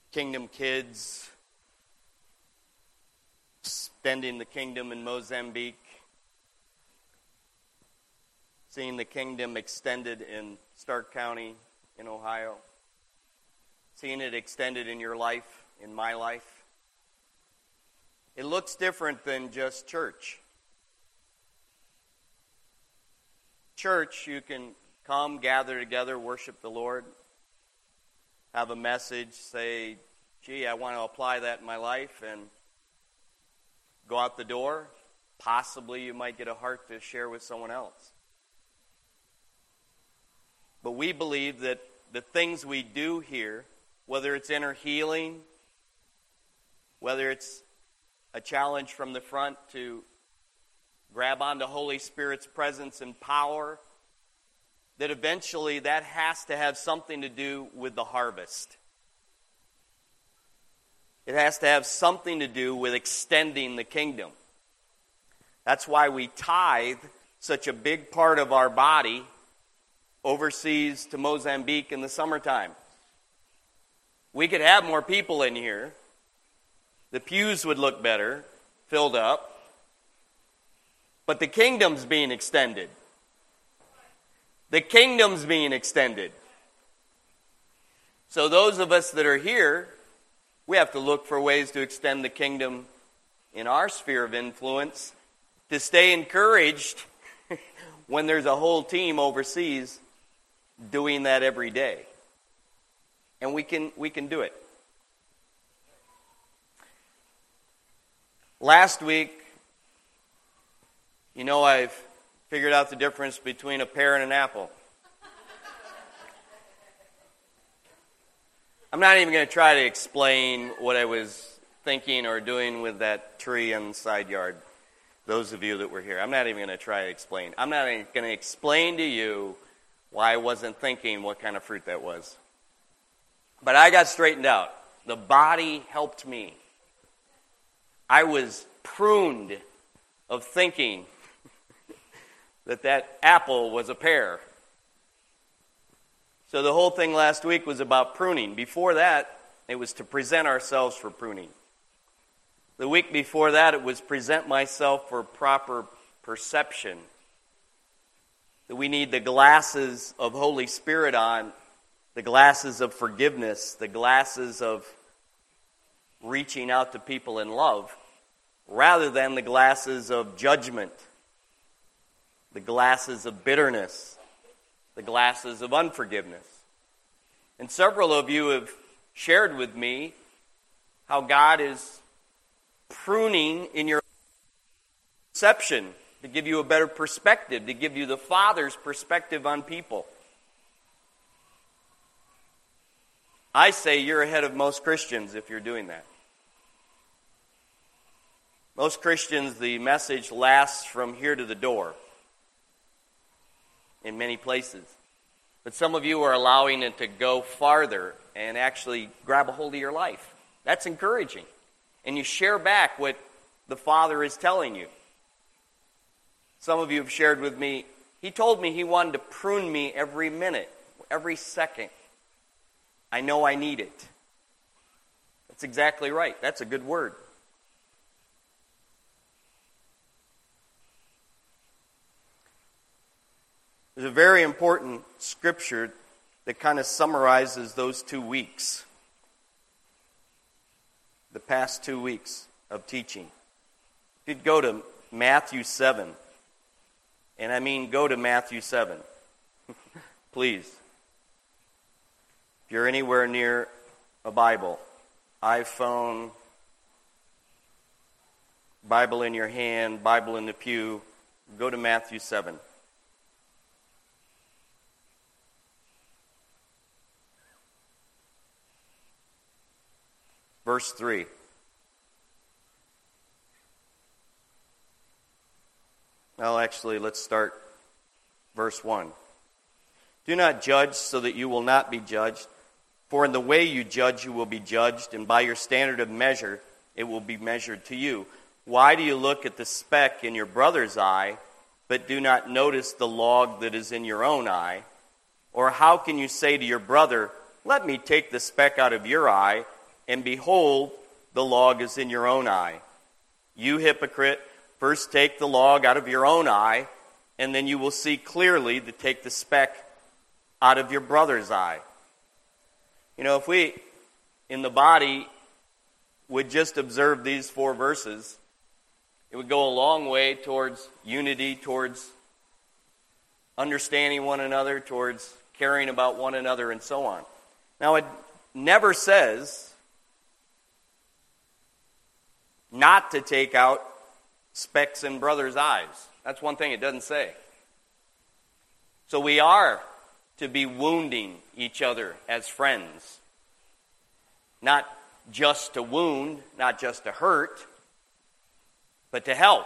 Kingdom kids spending the kingdom in Mozambique, seeing the kingdom extended in Stark County in Ohio, seeing it extended in your life, in my life. It looks different than just church. Church, you can come, gather together, worship the Lord, have a message, say, gee, I want to apply that in my life, and go out the door. Possibly you might get a heart to share with someone else. But we believe that the things we do here, whether it's inner healing, whether it's a challenge from the front to grab onto Holy Spirit's presence and power, that eventually that has to have something to do with the harvest. It has to have something to do with extending the kingdom. That's why we tithe such a big part of our body overseas to Mozambique in the summertime. We could have more people in here. The pews would look better, filled up. But the kingdom's being extended. The kingdom's being extended. So those of us that are here, we have to look for ways to extend the kingdom in our sphere of influence, to stay encouraged when there's a whole team overseas doing that every day. And we can do it. Last week, I've figured out the difference between a pear and an apple. I'm not even going to try to explain what I was thinking or doing with that tree in the side yard. Those of you that were here, I'm not even going to try to explain. I'm not even going to explain to you why I wasn't thinking what kind of fruit that was. But I got straightened out. The body helped me. I was pruned of thinking that apple was a pear. So the whole thing last week was about pruning. Before that, it was to present ourselves for pruning. The week before that, it was present myself for proper perception. That we need the glasses of Holy Spirit on, the glasses of forgiveness, the glasses of reaching out to people in love, rather than the glasses of judgment, the glasses of bitterness, the glasses of unforgiveness. And several of you have shared with me how God is pruning in your perception to give you a better perspective, to give you the Father's perspective on people. I say you're ahead of most Christians if you're doing that. Most Christians, the message lasts from here to the door in many places. But some of you are allowing it to go farther and actually grab a hold of your life. That's encouraging. And you share back what the Father is telling you. Some of you have shared with me, He told me He wanted to prune me every minute, every second. I know I need it. That's exactly right. That's a good word. There's a very important scripture that kind of summarizes those 2 weeks. The past 2 weeks of teaching. If you'd go to Matthew 7, and I mean go to Matthew 7, please. If you're anywhere near a Bible, iPhone, Bible in your hand, Bible in the pew, go to Matthew 7. Verse 3. Well, actually, let's start verse 1. Do not judge so that you will not be judged. For in the way you judge, you will be judged, and by your standard of measure, it will be measured to you. Why do you look at the speck in your brother's eye, but do not notice the log that is in your own eye? Or how can you say to your brother, let me take the speck out of your eye, and behold, the log is in your own eye. You hypocrite, first take the log out of your own eye, and then you will see clearly to take the speck out of your brother's eye. You know, if we, in the body, would just observe these 4 verses, it would go a long way towards unity, towards understanding one another, towards caring about one another, and so on. Now, it never says not to take out specks in brothers' eyes. That's one thing it doesn't say. So we are to be wounding each other as friends. Not just to wound, not just to hurt, but to help.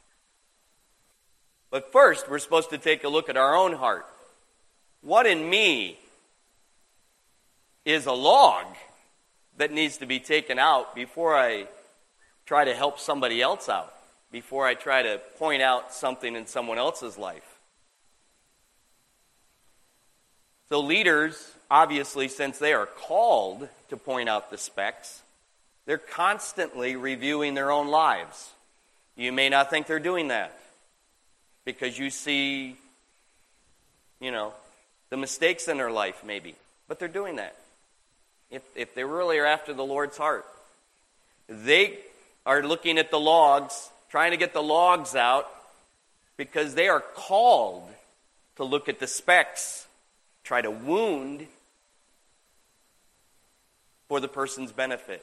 But first, we're supposed to take a look at our own heart. What in me is a log that needs to be taken out before I try to help somebody else out, before I try to point out something in someone else's life? So leaders, obviously, since they are called to point out the specks, they're constantly reviewing their own lives. You may not think they're doing that because you see, the mistakes in their life maybe, but they're doing that. If they really are after the Lord's heart, they are looking at the logs, trying to get the logs out because they are called to look at the specks, try to wound for the person's benefit.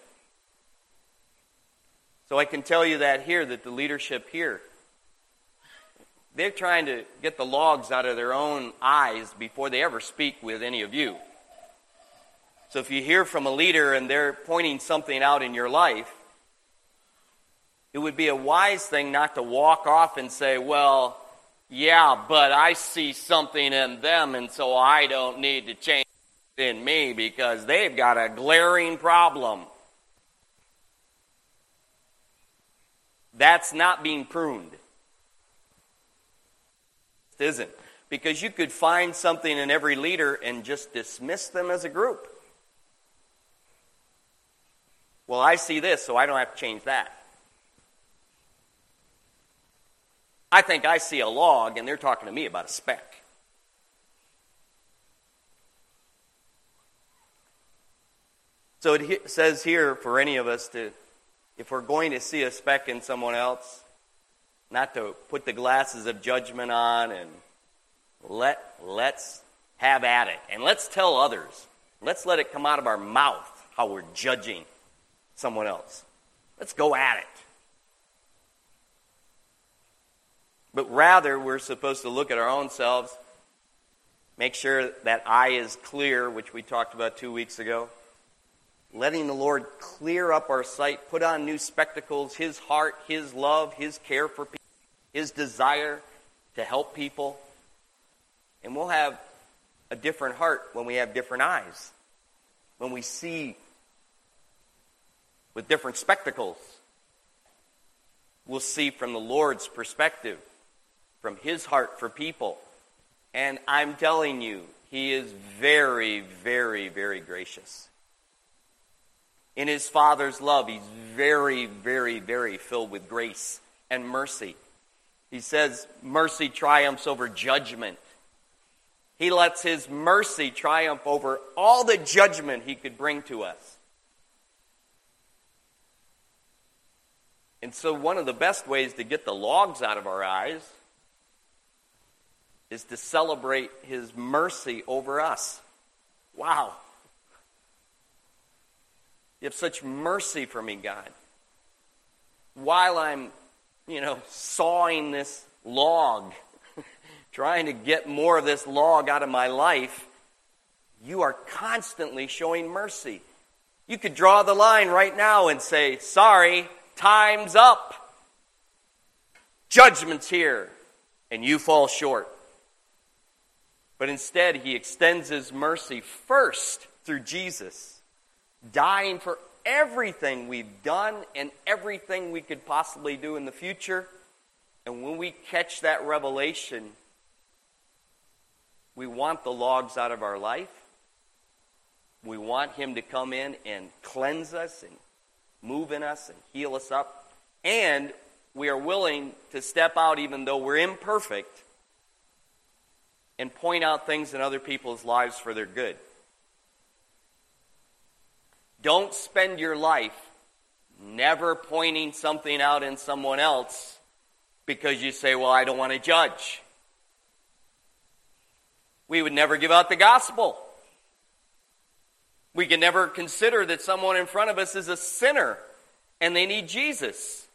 So I can tell you that the leadership here, they're trying to get the logs out of their own eyes before they ever speak with any of you. So if you hear from a leader and they're pointing something out in your life, it would be a wise thing not to walk off and say, well, yeah, but I see something in them and so I don't need to change in me because they've got a glaring problem. That's not being pruned. It isn't. Because you could find something in every leader and just dismiss them as a group. Well, I see this, so I don't have to change that. I think I see a log, and they're talking to me about a speck. So it says here for any of us to, if we're going to see a speck in someone else, not to put the glasses of judgment on and let's have at it. And let's tell others. Let's let it come out of our mouth how we're judging someone else. Let's go at it. But rather, we're supposed to look at our own selves, make sure that eye is clear, which we talked about 2 weeks ago. Letting the Lord clear up our sight, put on new spectacles, His heart, His love, His care for people, His desire to help people. And we'll have a different heart when we have different eyes. When we see with different spectacles. We'll see from the Lord's perspective, from His heart for people. And I'm telling you, He is very, very, very gracious. In His Father's love, He's very, very, very filled with grace and mercy. He says mercy triumphs over judgment. He lets His mercy triumph over all the judgment He could bring to us. And so one of the best ways to get the logs out of our eyes is to celebrate His mercy over us. Wow. You have such mercy for me, God. While I'm, sawing this log, trying to get more of this log out of my life, you are constantly showing mercy. You could draw the line right now and say, sorry, time's up. Judgment's here, and you fall short. But instead, He extends His mercy first through Jesus, dying for everything we've done and everything we could possibly do in the future. And when we catch that revelation, we want the logs out of our life. We want him to come in and cleanse us and move in us and heal us up. And we are willing to step out even though we're imperfect and point out things in other people's lives for their good. Don't spend your life never pointing something out in someone else because you say, well, I don't want to judge. We would never give out the gospel. We can never consider that someone in front of us is a sinner and they need Jesus.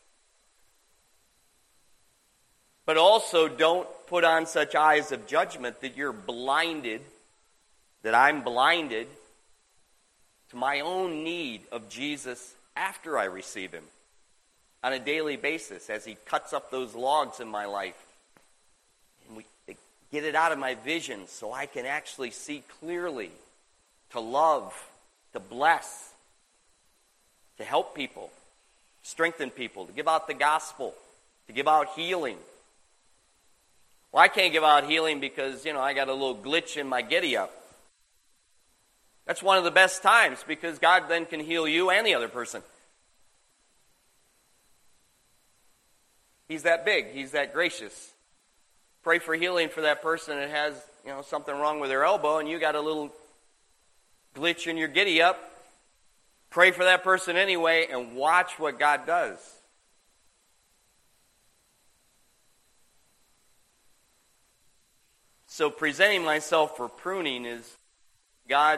But also don't put on such eyes of judgment that you're blinded, that I'm blinded to my own need of Jesus after I receive him on a daily basis as he cuts up those logs in my life. And we get it out of my vision so I can actually see clearly, to love, to bless, to help people, strengthen people, to give out the gospel, to give out healing. Well, I can't give out healing because, I got a little glitch in my giddy up. That's one of the best times because God then can heal you and the other person. He's that big. He's that gracious. Pray for healing for that person that has, something wrong with their elbow and you got a little glitch in your giddy up. Pray for that person anyway and watch what God does. So presenting myself for pruning is, God,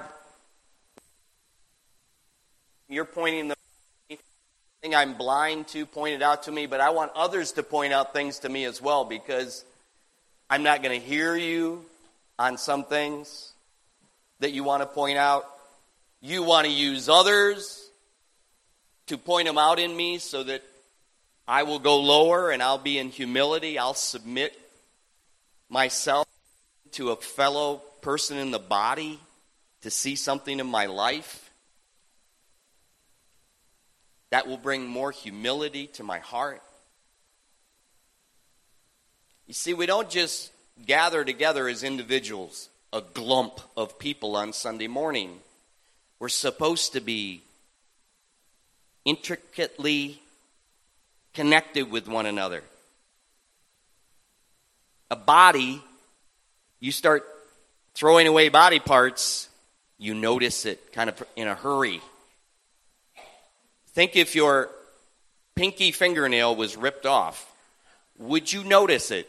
you're pointing the thing I'm blind to, point it out to me, but I want others to point out things to me as well because I'm not going to hear you on some things that you want to point out. You want to use others to point them out in me so that I will go lower and I'll be in humility. I'll submit myself to a fellow person in the body to see something in my life that will bring more humility to my heart. You see, we don't just gather together as individuals, a glump of people on Sunday morning. We're supposed to be intricately connected with one another. A body, you start throwing away body parts, you notice it kind of in a hurry. Think if your pinky fingernail was ripped off, would you notice it?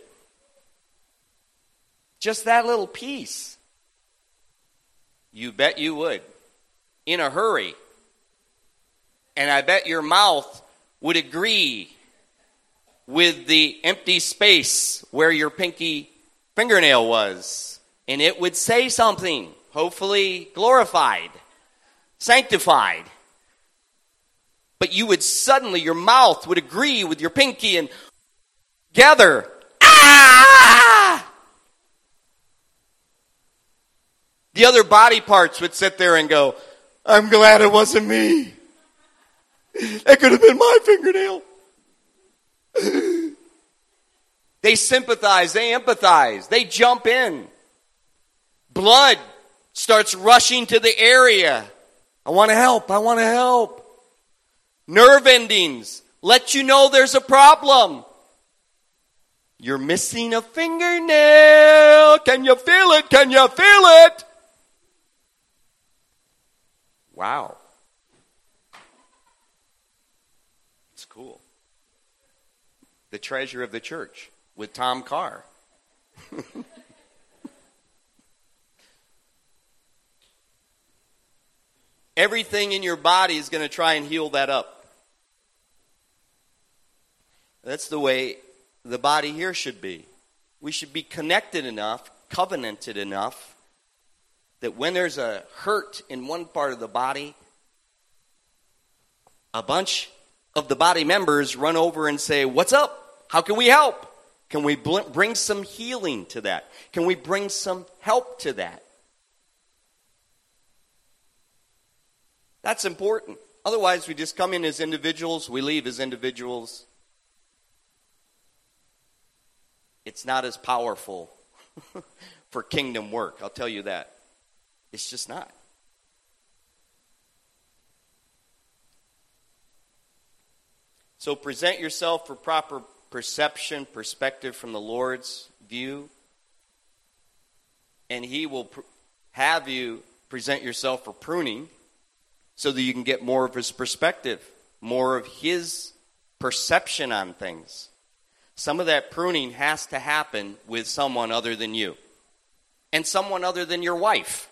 Just that little piece. You bet you would. In a hurry. And I bet your mouth would agree with the empty space where your pinky fingernail was. And it would say something, hopefully glorified, sanctified. But you would suddenly, your mouth would agree with your pinky and together. Ah! The other body parts would sit there and go, I'm glad it wasn't me. That could have been my fingernail. They sympathize, they empathize, they jump in. Blood starts rushing to the area. I want to help, I want to help. Nerve endings let you know there's a problem. You're missing a fingernail. Can you feel it? Can you feel it? Wow. It's cool. The treasure of the church with Tom Carr. Everything in your body is going to try and heal that up. That's the way the body here should be. We should be connected enough, covenanted enough, that when there's a hurt in one part of the body, a bunch of the body members run over and say, what's up? How can we help? Can we bring some healing to that? Can we bring some help to that? That's important. Otherwise, we just come in as individuals, we leave as individuals. It's not as powerful for kingdom work, I'll tell you that. It's just not. So present yourself for proper perception, perspective from the Lord's view. And He will have you present yourself for pruning so that you can get more of His perspective, more of His perception on things. Some of that pruning has to happen with someone other than you and someone other than your wife.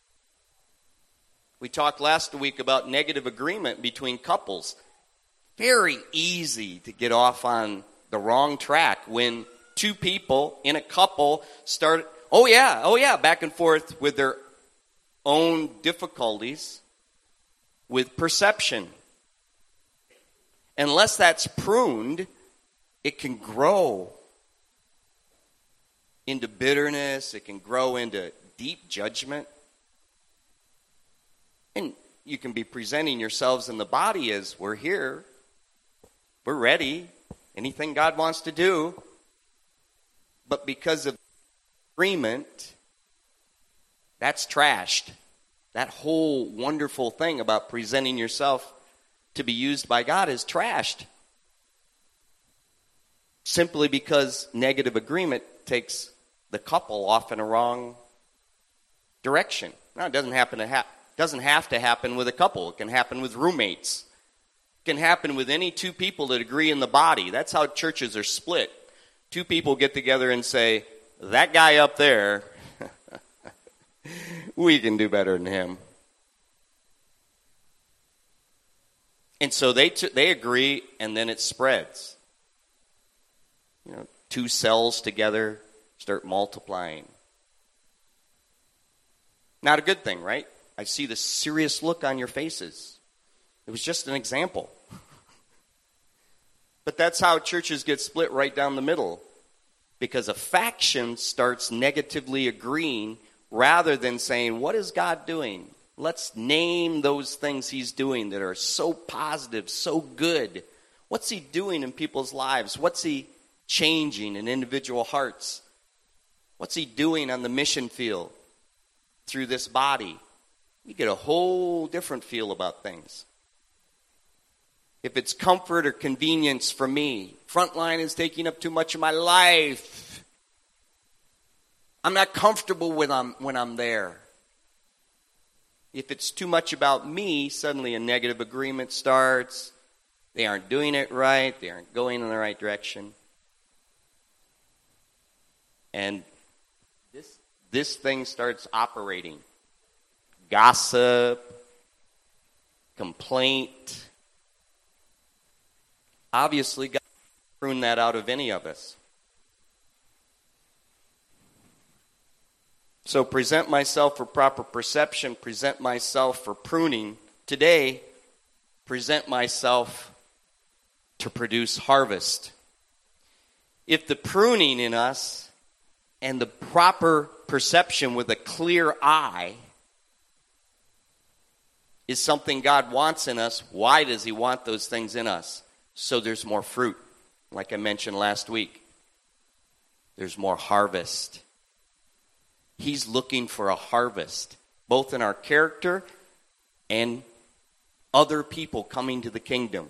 We talked last week about negative agreement between couples. Very easy to get off on the wrong track when two people in a couple start, oh yeah, back and forth with their own difficulties with perception. Unless that's pruned, it can grow into bitterness. It can grow into deep judgment. And you can be presenting yourselves in the body as, we're here, we're ready, anything God wants to do. But because of agreement, that's trashed. That whole wonderful thing about presenting yourself to be used by God is trashed. Simply because negative agreement takes the couple off in a wrong direction. Now, it doesn't have to happen with a couple. It can happen with roommates. It can happen with any two people that agree in the body. That's how churches are split. Two people get together and say, that guy up there, we can do better than him. And so they agree, and then it spreads. Two cells together start multiplying. Not a good thing, right? I see the serious look on your faces. It was just an example. But that's how churches get split right down the middle. Because a faction starts negatively agreeing rather than saying, what is God doing? Let's name those things He's doing that are so positive, so good. What's He doing in people's lives? What's He changing in individual hearts? What's He doing on the mission field through this body? You get a whole different feel about things. If it's comfort or convenience for me, Frontline is taking up too much of my life. I'm not comfortable when I'm there. If it's too much about me, suddenly a negative agreement starts. They aren't doing it right. They aren't going in the right direction. And this thing starts operating. Gossip, complaint. Obviously, God can prune that out of any of us. So present myself for proper perception, present myself for pruning. Today, present myself to produce harvest. If the pruning in us and the proper perception with a clear eye is something God wants in us, why does He want those things in us? So there's more fruit, like I mentioned last week. There's more harvest. He's looking for a harvest, both in our character and other people coming to the kingdom.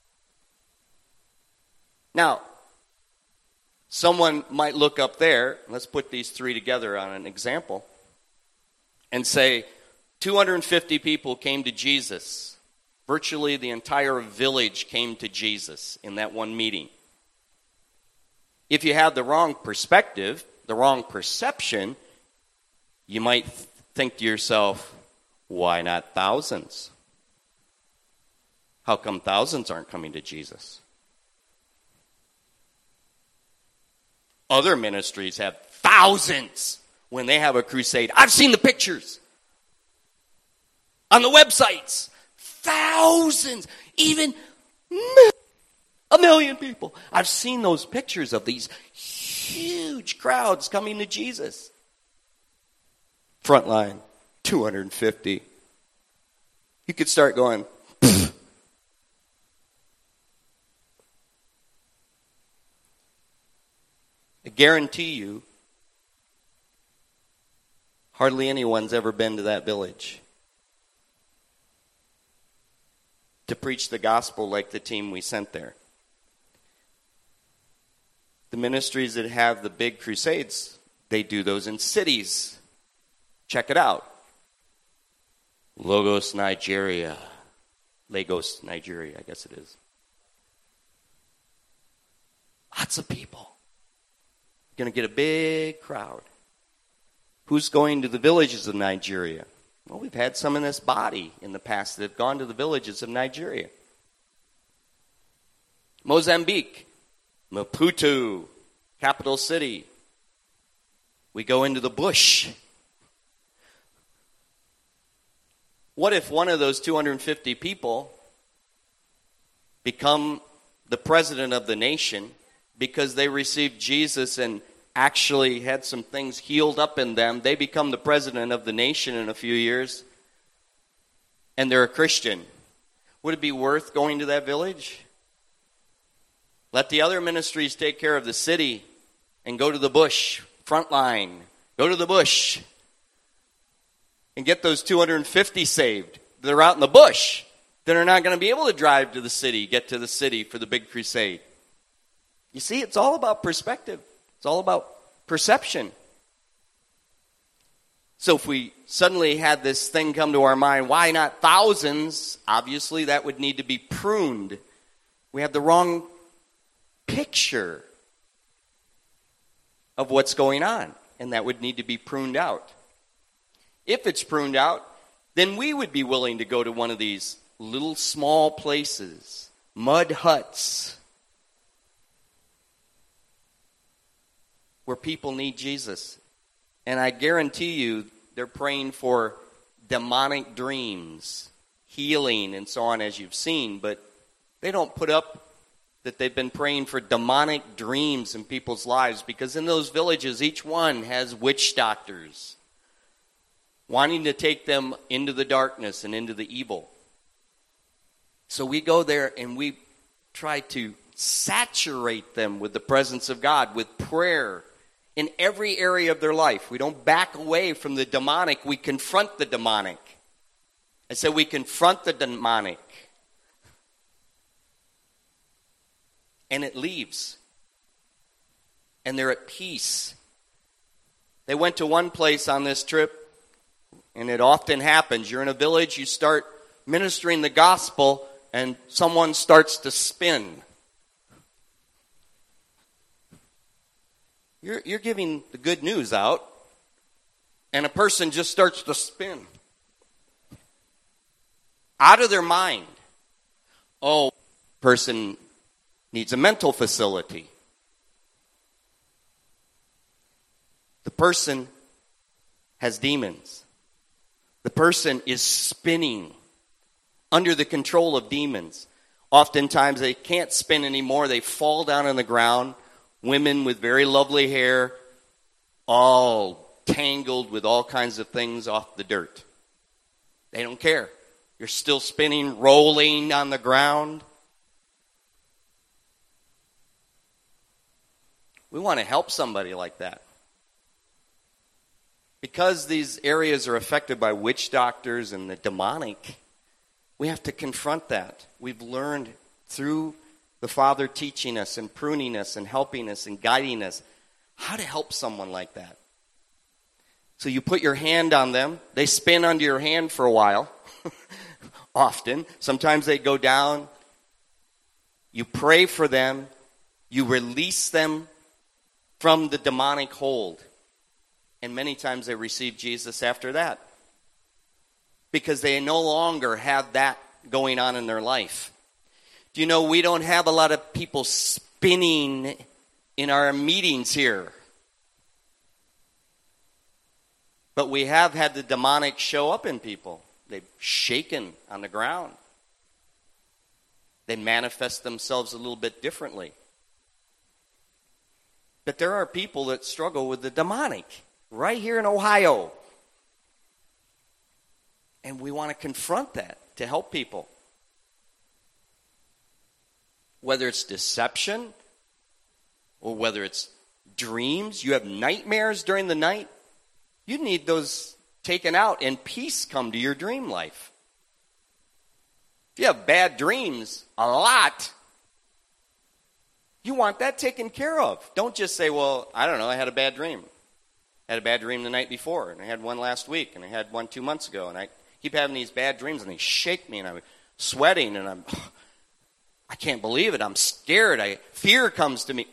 Now, someone might look up there, let's put these three together on an example, and say, 250 people came to Jesus. Virtually the entire village came to Jesus in that one meeting. If you have the wrong perspective, the wrong perception, you might think to yourself, why not thousands? How come thousands aren't coming to Jesus? Other ministries have thousands when they have a crusade. I've seen the pictures on the websites. Thousands, even a million people. I've seen those pictures of these huge crowds coming to Jesus. Frontline, 250. You could start going, pfft. I guarantee you, hardly anyone's ever been to that village to preach the gospel like the team we sent there. The ministries that have the big crusades, they do those in cities. Check it out. Lagos, Nigeria, I guess it is. Lots of people. Going to get a big crowd. Who's going to the villages of Nigeria? Well, we've had some in this body in the past that have gone to the villages of Nigeria. Mozambique, Maputo, capital city. We go into the bush. What if one of those 250 people become the president of the nation because they received Jesus and actually had some things healed up in them? They become the president of the nation in a few years, and they're a Christian. Would it be worth going to that village? Let the other ministries take care of the city and go to the bush, front line. Go to the bush and get those 250 saved. They're out in the bush. They're not going to be able to drive to the city, get to the city for the big crusade. You see, it's all about perspective. It's all about perception. So if we suddenly had this thing come to our mind, why not thousands? Obviously, that would need to be pruned. We have the wrong picture of what's going on, and that would need to be pruned out. If it's pruned out, then we would be willing to go to one of these little small places, mud huts, where people need Jesus. And I guarantee you, they're praying for demonic dreams, healing, and so on, as you've seen, but they don't put up that they've been praying for demonic dreams in people's lives, because in those villages, each one has witch doctors wanting to take them into the darkness and into the evil. So we go there and we try to saturate them with the presence of God, with prayer in every area of their life. We don't back away from the demonic. We confront the demonic. I said we confront the demonic. And it leaves. And they're at peace. They went to one place on this trip, and it often happens. You're in a village, you start ministering the gospel, and someone starts to spin. You're giving the good news out, and a person just starts to spin. Out of their mind. Oh, person needs a mental facility. The person has demons. The person is spinning under the control of demons. Oftentimes they can't spin anymore. They fall down on the ground. Women with very lovely hair, all tangled with all kinds of things off the dirt. They don't care. You're still spinning, rolling on the ground. We want to help somebody like that. Because these areas are affected by witch doctors and the demonic, we have to confront that. We've learned through the Father teaching us and pruning us and helping us and guiding us how to help someone like that. So you put your hand on them. They spin under your hand for a while, often. Sometimes they go down. You pray for them. You release them from the demonic hold. And many times they receive Jesus after that, because they no longer have that going on in their life. Do you know we don't have a lot of people spinning in our meetings here? But we have had the demonic show up in people. They've shaken on the ground. They manifest themselves a little bit differently. But there are people that struggle with the demonic right here in Ohio. And we want to confront that to help people. Whether it's deception or whether it's dreams, you have nightmares during the night, you need those taken out and peace come to your dream life. If you have bad dreams, a lot, You want that taken care of. Don't just say, well, I don't know, I had a bad dream. I had a bad dream the night before, and I had one last week, and I had one 2 months ago, and I keep having these bad dreams, and they shake me, and I'm sweating, and I can't believe it. I'm scared. Fear comes to me.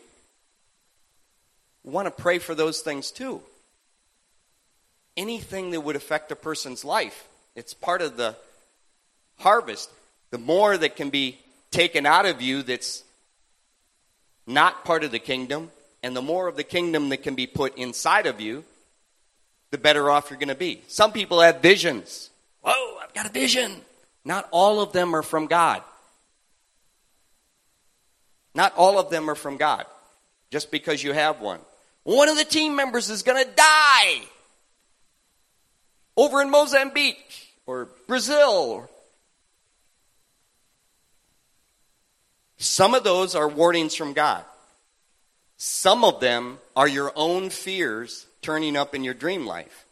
We want to pray for those things too. Anything that would affect a person's life, it's part of the harvest. The more that can be taken out of you that's not part of the kingdom, and the more of the kingdom that can be put inside of you, the better off you're going to be. Some people have visions. Whoa, I've got a vision. Not all of them are from God. Not all of them are from God, just because you have one. One of the team members is going to die over in Mozambique or Brazil. Some of those are warnings from God. Some of them are your own fears turning up in your dream life.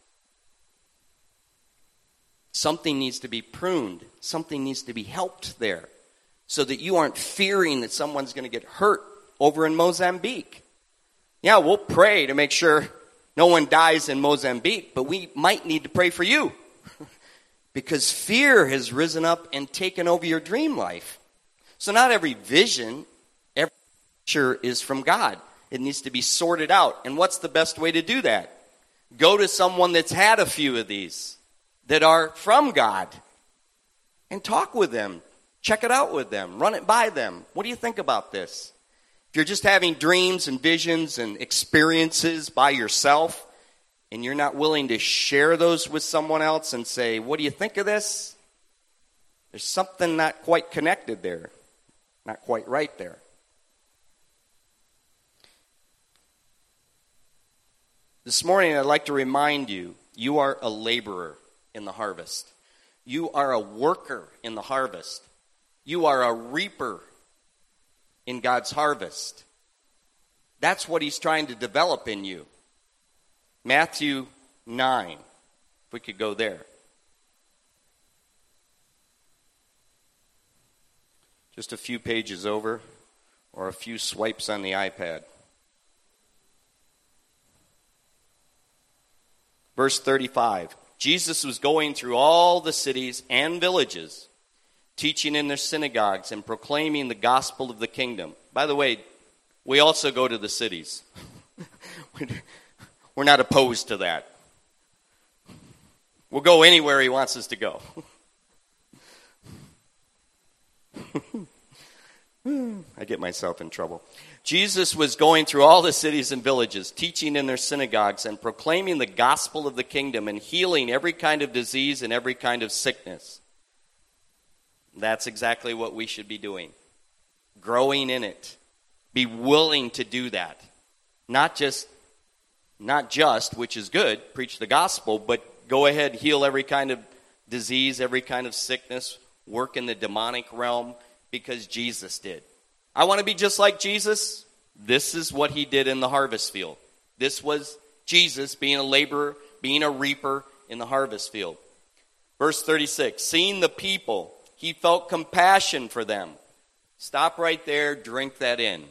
Something needs to be pruned. Something needs to be helped there so that you aren't fearing that someone's going to get hurt over in Mozambique. Yeah, we'll pray to make sure no one dies in Mozambique, but we might need to pray for you because fear has risen up and taken over your dream life. So not every vision, every picture is from God. It needs to be sorted out. And what's the best way to do that? Go to someone that's had a few of these that are from God and talk with them. Check it out with them. Run it by them. What do you think about this? If you're just having dreams and visions and experiences by yourself and you're not willing to share those with someone else and say, what do you think of this? There's something not quite connected there. Not quite right there. This morning I'd like to remind you, you are a laborer in the harvest. You are a worker in the harvest. You are a reaper in God's harvest. That's what he's trying to develop in you. Matthew 9, if we could go there. Just a few pages over, or a few swipes on the iPad. Verse 35. Jesus was going through all the cities and villages, teaching in their synagogues and proclaiming the gospel of the kingdom. By the way, we also go to the cities. We're not opposed to that. We'll go anywhere he wants us to go. I get myself in trouble. Jesus was going through all the cities and villages, teaching in their synagogues and proclaiming the gospel of the kingdom and healing every kind of disease and every kind of sickness. That's exactly what we should be doing. Growing in it. Be willing to do that. Not just, which is good, preach the gospel, but go ahead, heal every kind of disease, every kind of sickness, work in the demonic realm because Jesus did. I want to be just like Jesus. This is what he did in the harvest field. This was Jesus being a laborer, being a reaper in the harvest field. Verse 36, seeing the people, he felt compassion for them. Stop right there, drink that in.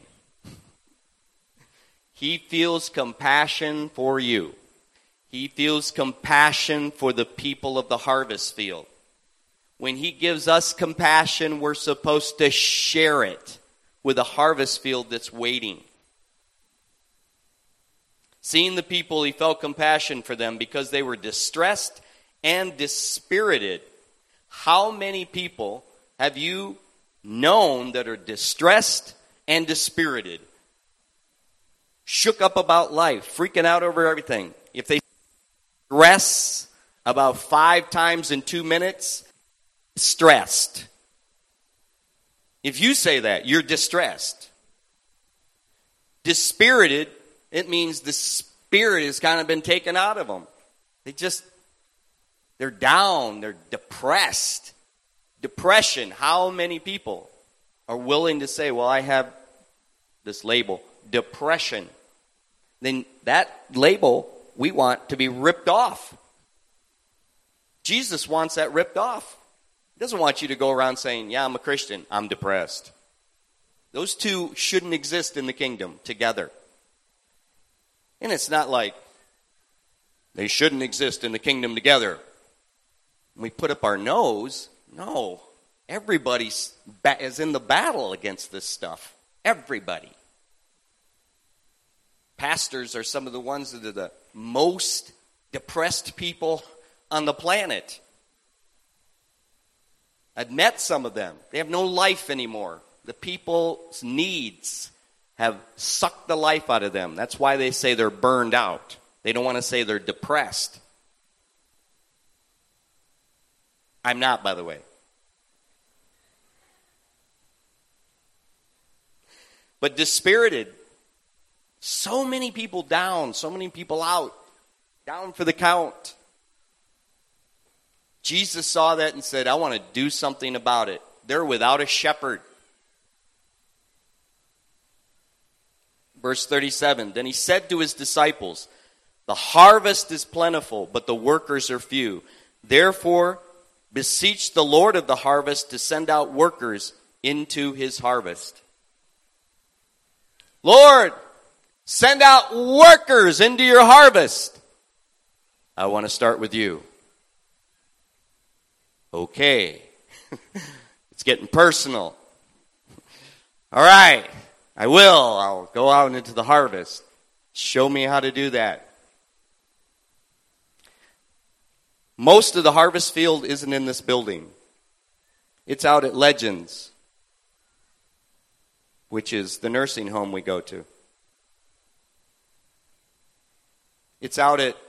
He feels compassion for you. He feels compassion for the people of the harvest field. When he gives us compassion, we're supposed to share it with a harvest field that's waiting. Seeing the people, he felt compassion for them because they were distressed and dispirited. How many people have you known that are distressed and dispirited? Shook up about life, freaking out over everything. If they stress about 5 times in 2 minutes, stressed. If you say that, you're distressed. Dispirited, it means the spirit has kind of been taken out of them. They're down, they're depressed. Depression, how many people are willing to say, well, I have this label, depression. Then that label we want to be ripped off. Jesus wants that ripped off. He doesn't want you to go around saying, yeah, I'm a Christian, I'm depressed. Those two shouldn't exist in the kingdom together. And it's not like they shouldn't exist in the kingdom together. We put up our nose. No. Everybody is in the battle against this stuff. Everybody. Pastors are some of the ones that are the most depressed people on the planet. I've met some of them. They have no life anymore. The people's needs have sucked the life out of them. That's why they say they're burned out. They don't want to say they're depressed. I'm not, by the way. But dispirited. So many people down, so many people out. Down for the count. Jesus saw that and said, I want to do something about it. They're without a shepherd. Verse 37, then he said to his disciples, the harvest is plentiful, but the workers are few. Therefore, beseech the Lord of the harvest to send out workers into his harvest. Lord, send out workers into your harvest. I want to start with you. Okay. It's getting personal. All right. I will. I'll go out into the harvest. Show me how to do that. Most of the harvest field isn't in this building. It's out at Legends, which is the nursing home we go to. It's out at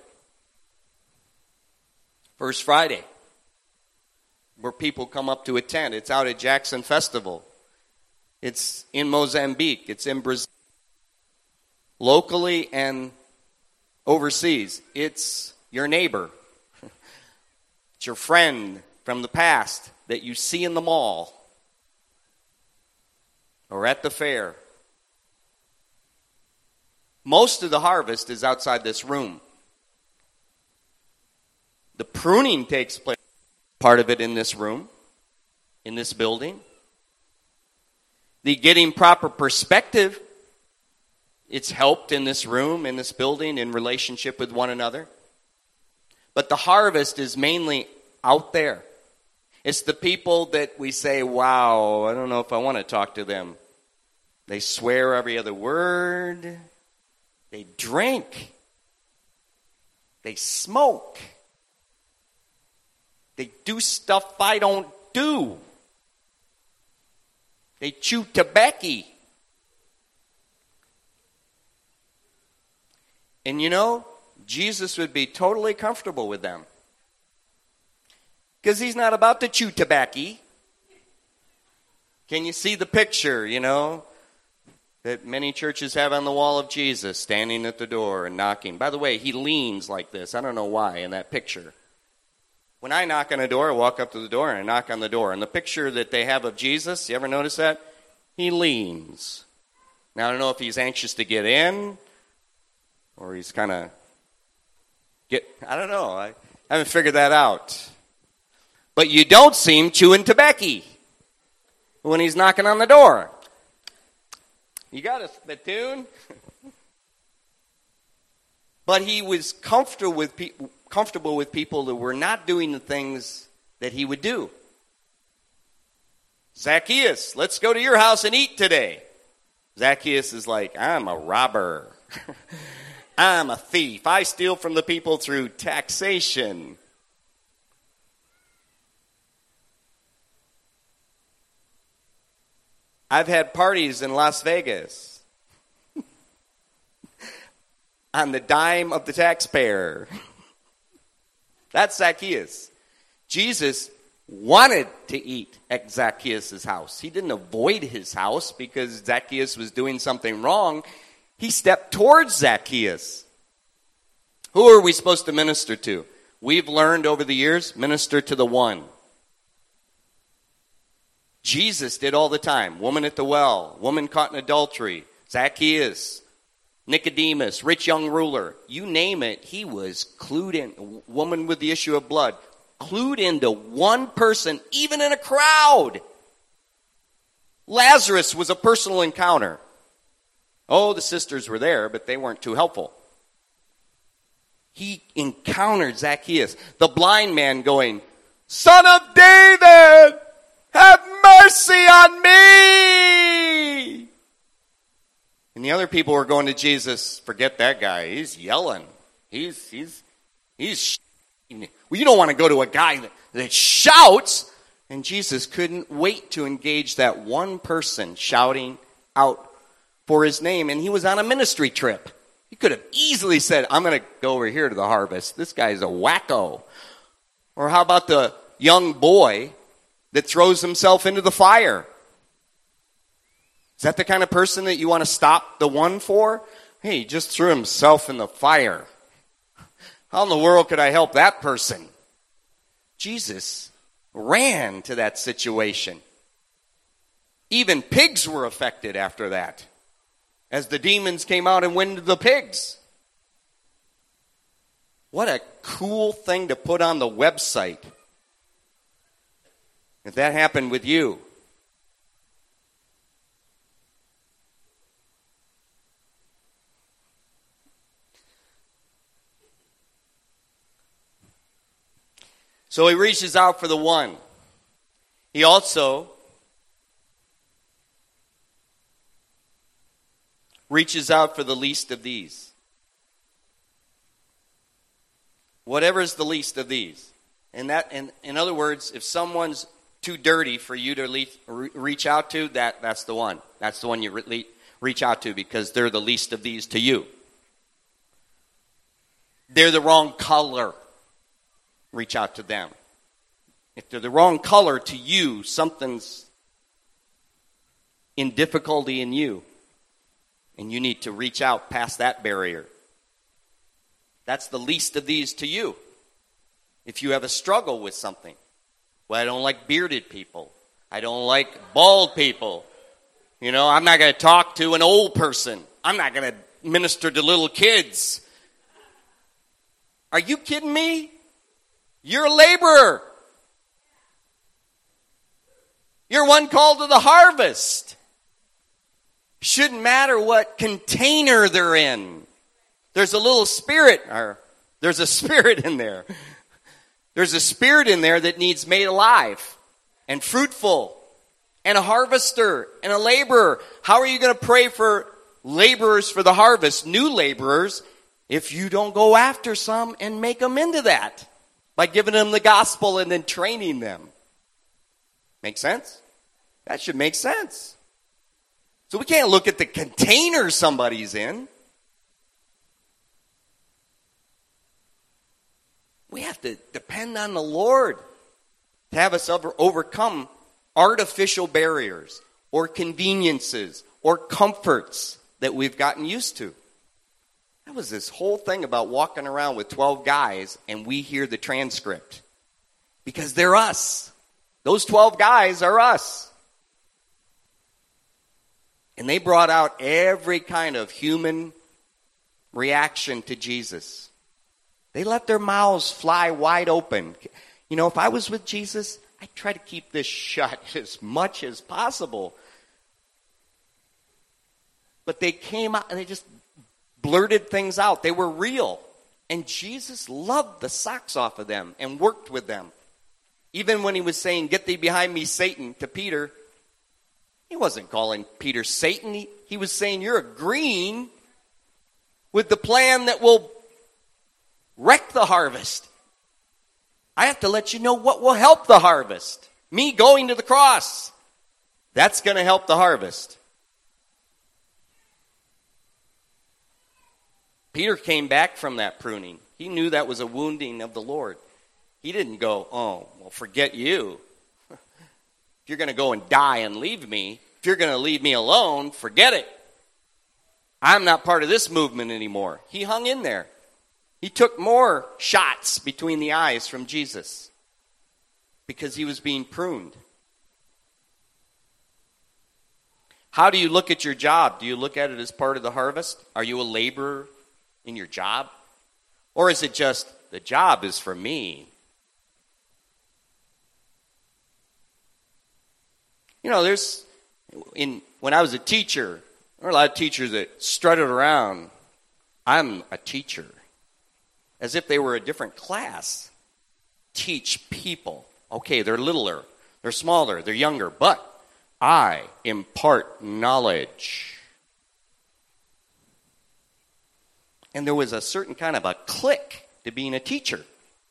First Friday, where people come up to attend. It's out at Jackson Festival. It's in Mozambique. It's in Brazil. Locally and overseas. It's your neighbor. It's your friend from the past that you see in the mall or at the fair. Most of the harvest is outside this room. The pruning takes place, part of it in this room, in this building. The getting proper perspective, it's helped in this room, in this building, in relationship with one another. But the harvest is mainly out there. It's the people that we say, wow, I don't know if I want to talk to them. They swear every other word. They drink. They smoke. They do stuff I don't do. They chew tobacco. And you know, Jesus would be totally comfortable with them. Because he's not about to chew tobacco. Can you see the picture, you know, that many churches have on the wall of Jesus standing at the door and knocking? By the way, he leans like this. I don't know why in that picture. When I knock on a door, I walk up to the door and I knock on the door. And the picture that they have of Jesus, you ever notice that? He leans. Now, I don't know if he's anxious to get in or he's kind of I don't know. I haven't figured that out. But you don't see him chewing tobacco when he's knocking on the door. You got a spittoon? But he was comfortable with people that were not doing the things that he would do. Zacchaeus, let's go to your house and eat today. Zacchaeus is like, I'm a robber. I'm a thief. I steal from the people through taxation. I've had parties in Las Vegas on the dime of the taxpayer. That's Zacchaeus. Jesus wanted to eat at Zacchaeus' house. He didn't avoid his house because Zacchaeus was doing something wrong. He stepped towards Zacchaeus. Who are we supposed to minister to? We've learned over the years, minister to the one. Jesus did all the time. Woman at the well, woman caught in adultery, Zacchaeus, Nicodemus, rich young ruler. You name it, he was clued in. Woman with the issue of blood. Clued into one person, even in a crowd. Lazarus was a personal encounter. Oh, the sisters were there, but they weren't too helpful. He encountered Zacchaeus, the blind man, going, "Son of David, have mercy on me!" And the other people were going to Jesus, "Forget that guy. He's yelling. He's well, you don't want to go to a guy that shouts." And Jesus couldn't wait to engage that one person shouting out for his name. And he was on a ministry trip. He could have easily said, "I'm going to go over here to the harvest. This guy's a wacko." Or how about the young boy that throws himself into the fire? Is that the kind of person that you want to stop the one for? Hey, he just threw himself in the fire. How in the world could I help that person? Jesus ran to that situation. Even pigs were affected after that, as the demons came out and went into the pigs. What a cool thing to put on the website. If that happened with you. So he reaches out for the one. He also reaches out for the least of these. Whatever is the least of these. And that, in other words, if someone's too dirty for you to reach out to, that's the one. That's the one you reach out to, because they're the least of these to you. They're the wrong color. Reach out to them. If they're the wrong color to you, something's in difficulty in you. And you need to reach out past that barrier. That's the least of these to you. If you have a struggle with something. Well, I don't like bearded people. I don't like bald people. You know, I'm not going to talk to an old person. I'm not going to minister to little kids. Are you kidding me? You're a laborer. You're one called to the harvest. Shouldn't matter what container they're in. There's a little spirit, or there's a spirit in there. There's a spirit in there that needs made alive and fruitful, and a harvester and a laborer. How are you going to pray for laborers for the harvest, new laborers, if you don't go after some and make them into that by giving them the gospel and then training them? Make sense? That should make sense. So we can't look at the container somebody's in. We have to depend on the Lord to have us overcome artificial barriers or conveniences or comforts that we've gotten used to. That was this whole thing about walking around with 12 guys and we hear the transcript. Because they're us. Those 12 guys are us. And they brought out every kind of human reaction to Jesus. They let their mouths fly wide open. You know, if I was with Jesus, I'd try to keep this shut as much as possible. But they came out and they just blurted things out. They were real. And Jesus loved the socks off of them and worked with them. Even when he was saying, "Get thee behind me, Satan," to Peter, he wasn't calling Peter Satan. He was saying, you're agreeing with the plan that will wreck the harvest. I have to let you know what will help the harvest. Me going to the cross. That's going to help the harvest. Peter came back from that pruning. He knew that was a wounding of the Lord. He didn't go, "Oh, well, forget you. If you're going to go and die and leave me, if you're going to leave me alone, forget it. I'm not part of this movement anymore." He hung in there. He took more shots between the eyes from Jesus because he was being pruned. How do you look at your job? Do you look at it as part of the harvest? Are you a laborer in your job? Or is it just, the job is for me? You know, there's When I was a teacher, there were a lot of teachers that strutted around. I'm a teacher. As if they were a different class. Teach people. Okay, they're littler, they're smaller, they're younger, but I impart knowledge. And there was a certain kind of a click to being a teacher.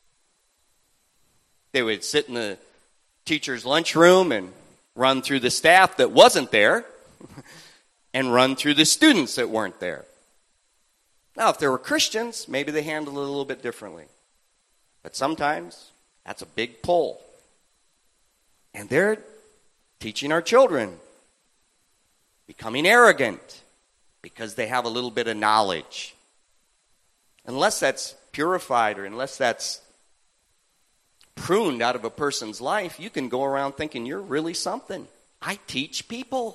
They would sit in the teacher's lunchroom and run through the staff that wasn't there and run through the students that weren't there. Now, if there were Christians, maybe they handled it a little bit differently. But sometimes that's a big pull. And they're teaching our children, becoming arrogant because they have a little bit of knowledge. Unless that's purified or unless that's pruned out of a person's life, you can go around thinking you're really something. I teach people.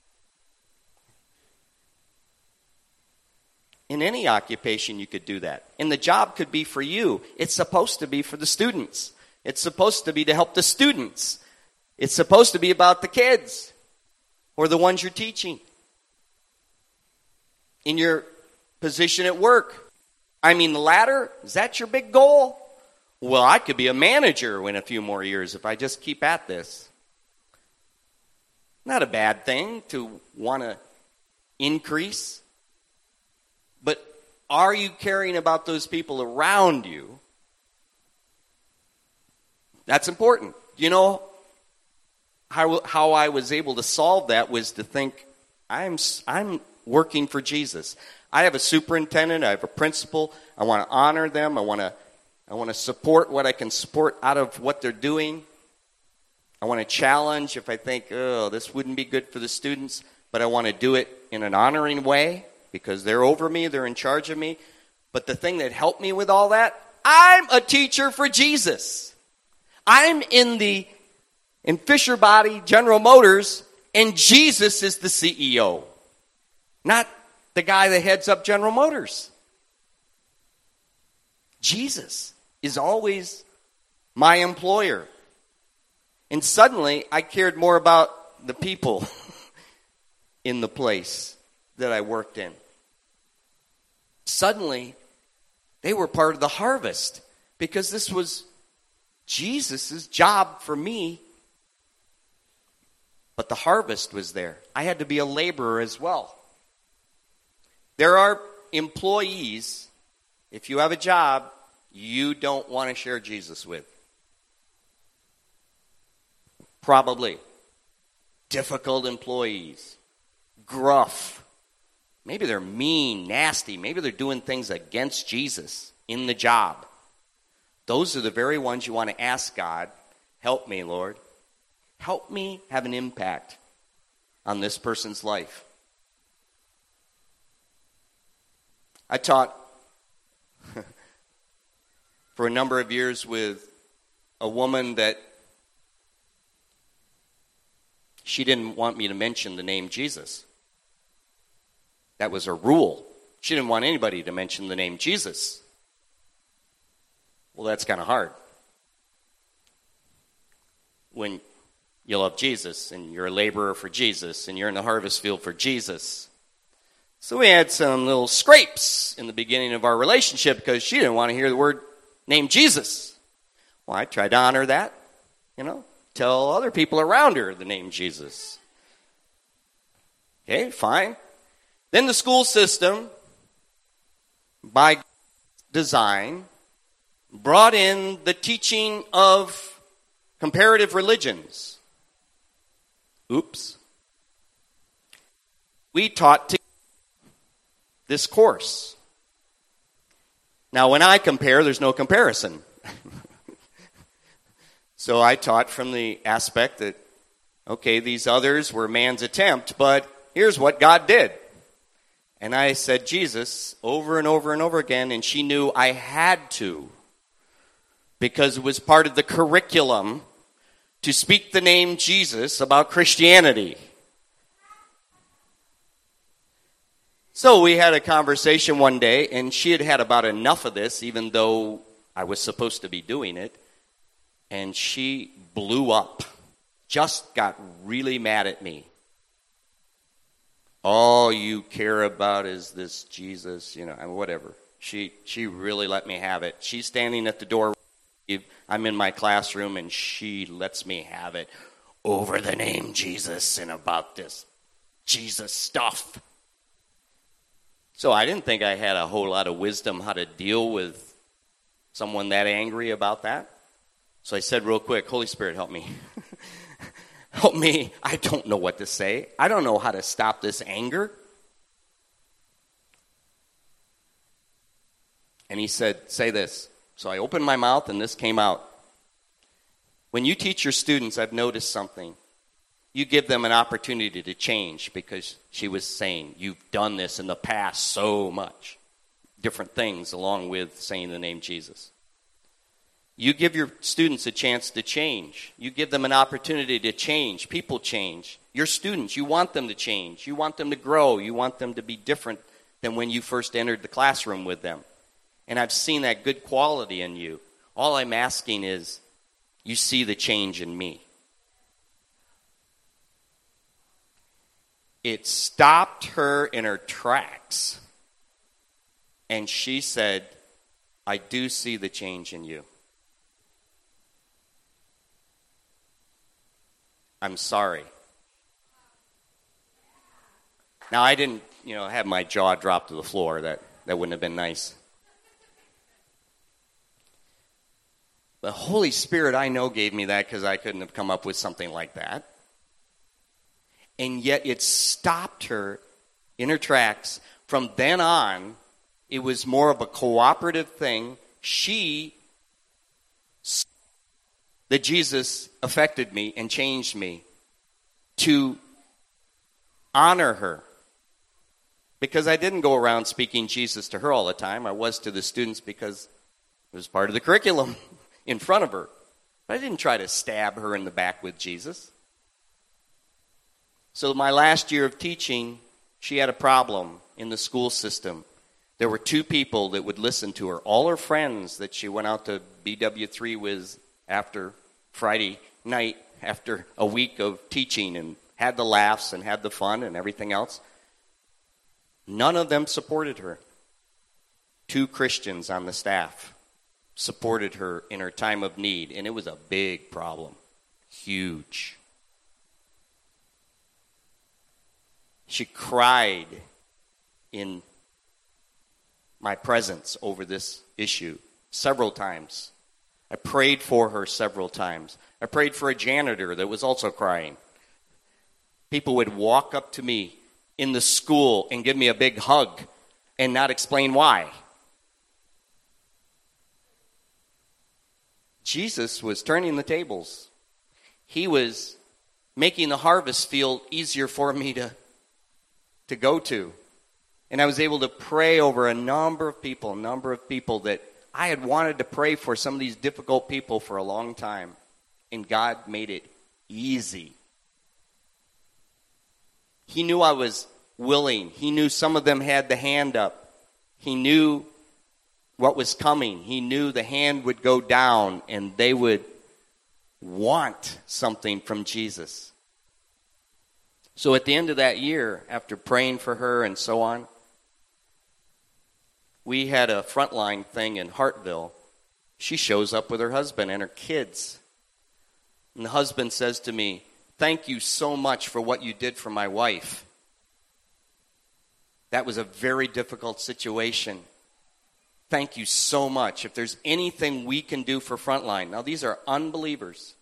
In any occupation, you could do that. And the job could be for you. It's supposed to be for the students. It's supposed to be to help the students. It's supposed to be about the kids or the ones you're teaching. In your position at work, the ladder, is that your big goal? Well, I could be a manager in a few more years if I just keep at this. Not a bad thing to want to increase. But are you caring about those people around you? That's important. You know, how I was able to solve that was to think, I'm working for Jesus. I have a superintendent. I have a principal. I want to honor them. I want to support what I can support out of what they're doing. I want to challenge if I think, this wouldn't be good for the students, but I want to do it in an honoring way because they're over me, they're in charge of me. But the thing that helped me with all that, I'm a teacher for Jesus. I'm in Fisher Body, General Motors, and Jesus is the CEO, not the guy that heads up General Motors. Jesus is always my employer. And suddenly, I cared more about the people in the place that I worked in. Suddenly, they were part of the harvest because this was Jesus' job for me. But the harvest was there. I had to be a laborer as well. There are employees, if you have a job, you don't want to share Jesus with. Probably. Difficult employees. Gruff. Maybe they're mean, nasty. Maybe they're doing things against Jesus in the job. Those are the very ones you want to ask God, help me, Lord. Help me have an impact on this person's life. I taught for a number of years with a woman that she didn't want me to mention the name Jesus. That was her rule. She didn't want anybody to mention the name Jesus. Well, that's kind of hard. When you love Jesus and you're a laborer for Jesus and you're in the harvest field for Jesus. So we had some little scrapes in the beginning of our relationship because she didn't want to hear the word name Jesus. Well, I tried to honor that, tell other people around her the name Jesus. Okay, fine. Then the school system, by design, brought in the teaching of comparative religions. Oops. We taught this course. Now, when I compare, there's no comparison. So I taught from the aspect that, okay, these others were man's attempt, but here's what God did. And I said Jesus over and over and over again, and she knew I had to because it was part of the curriculum to speak the name Jesus about Christianity. So we had a conversation one day, and she had had about enough of this, even though I was supposed to be doing it. And she blew up, just got really mad at me. all you care about is this Jesus, whatever. She really let me have it. She's standing at the door. I'm in my classroom, and she lets me have it over the name Jesus and about this Jesus stuff. So I didn't think I had a whole lot of wisdom how to deal with someone that angry about that. So I said real quick, Holy Spirit, help me. Help me. I don't know what to say. I don't know how to stop this anger. And he said, say this. So I opened my mouth and this came out. When you teach your students, I've noticed something. You give them an opportunity to change, because she was saying, you've done this in the past so much. Different things along with saying the name Jesus. You give your students a chance to change. You give them an opportunity to change. People change. Your students, you want them to change. You want them to grow. You want them to be different than when you first entered the classroom with them. And I've seen that good quality in you. All I'm asking is, you see the change in me. It stopped her in her tracks. And she said, I do see the change in you. I'm sorry. Now, I didn't, have my jaw drop to the floor. That wouldn't have been nice. The Holy Spirit, I know, gave me that because I couldn't have come up with something like that. And yet it stopped her in her tracks. From then on, it was more of a cooperative thing. That Jesus affected me and changed me to honor her. Because I didn't go around speaking Jesus to her all the time. I was to the students because it was part of the curriculum in front of her. But I didn't try to stab her in the back with Jesus. So my last year of teaching, she had a problem in the school system. There were 2 people that would listen to her. All her friends that she went out to BW3 with after Friday night, after a week of teaching, and had the laughs and had the fun and everything else. None of them supported her. 2 Christians on the staff supported her in her time of need, and it was a big problem. Huge. She cried in my presence over this issue several times. I prayed for her several times. I prayed for a janitor that was also crying. People would walk up to me in the school and give me a big hug and not explain why. Jesus was turning the tables. He was making the harvest field easier for me to go to. And I was able to pray over a number of people that I had wanted to pray for, some of these difficult people, for a long time. And God made it easy. He knew I was willing. He knew some of them had the hand up. He knew what was coming. He knew the hand would go down and they would want something from Jesus. So at the end of that year, after praying for her and so on, we had a frontline thing in Hartville. She shows up with her husband and her kids. And the husband says to me, "Thank you so much for what you did for my wife. That was a very difficult situation. Thank you so much. If there's anything we can do for Frontline," now these are unbelievers,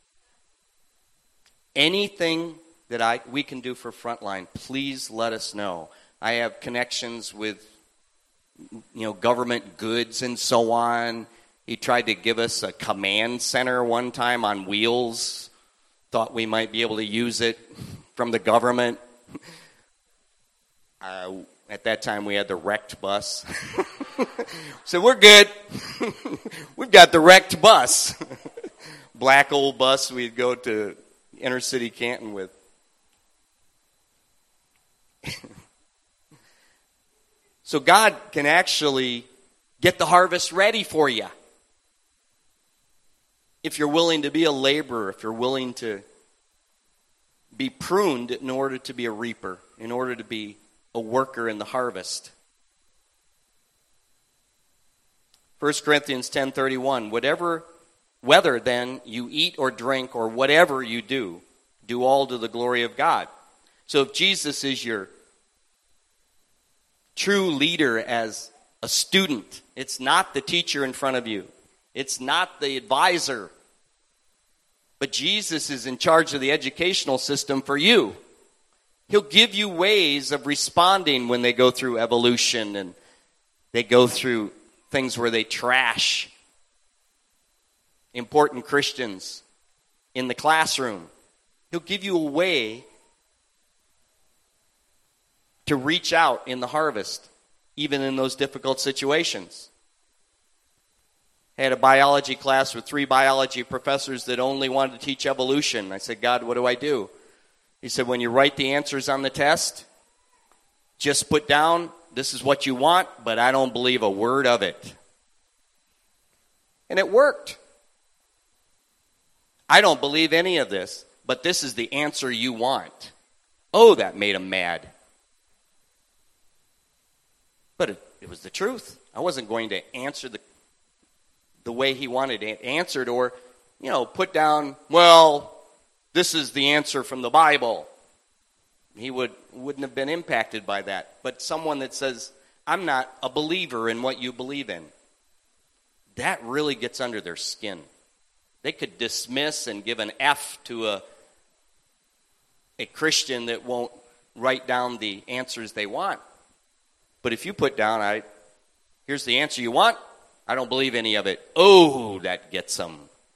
anything that we can do for Frontline, please let us know. I have connections with government goods and so on. He tried to give us a command center one time on wheels. Thought we might be able to use it from the government. At that time, we had the wrecked bus. So we're good. We've got the wrecked bus. Black old bus we'd go to inner city Canton with. So God can actually get the harvest ready for you. If you're willing to be a laborer, if you're willing to be pruned in order to be a reaper, in order to be a worker in the harvest. 1 Corinthians 10:31, whether then you eat or drink or whatever you do all to the glory of God. So if Jesus is your true leader as a student, it's not the teacher in front of you. It's not the advisor. But Jesus is in charge of the educational system for you. He'll give you ways of responding when they go through evolution and they go through things where they trash important Christians in the classroom. He'll give you a way to reach out in the harvest, even in those difficult situations. I had a biology class with 3 biology professors that only wanted to teach evolution. I said, God, what do I do? He said, when you write the answers on the test, just put down, this is what you want, but I don't believe a word of it. And it worked. I don't believe any of this, but this is the answer you want. Oh, that made him mad. But it was the truth. I wasn't going to answer the way he wanted it answered or, put down, well, this is the answer from the Bible. He wouldn't have been impacted by that. But someone that says, I'm not a believer in what you believe in, that really gets under their skin. They could dismiss and give an F to a Christian that won't write down the answers they want. But if you put down, here's the answer you want, I don't believe any of it. Oh, that gets them.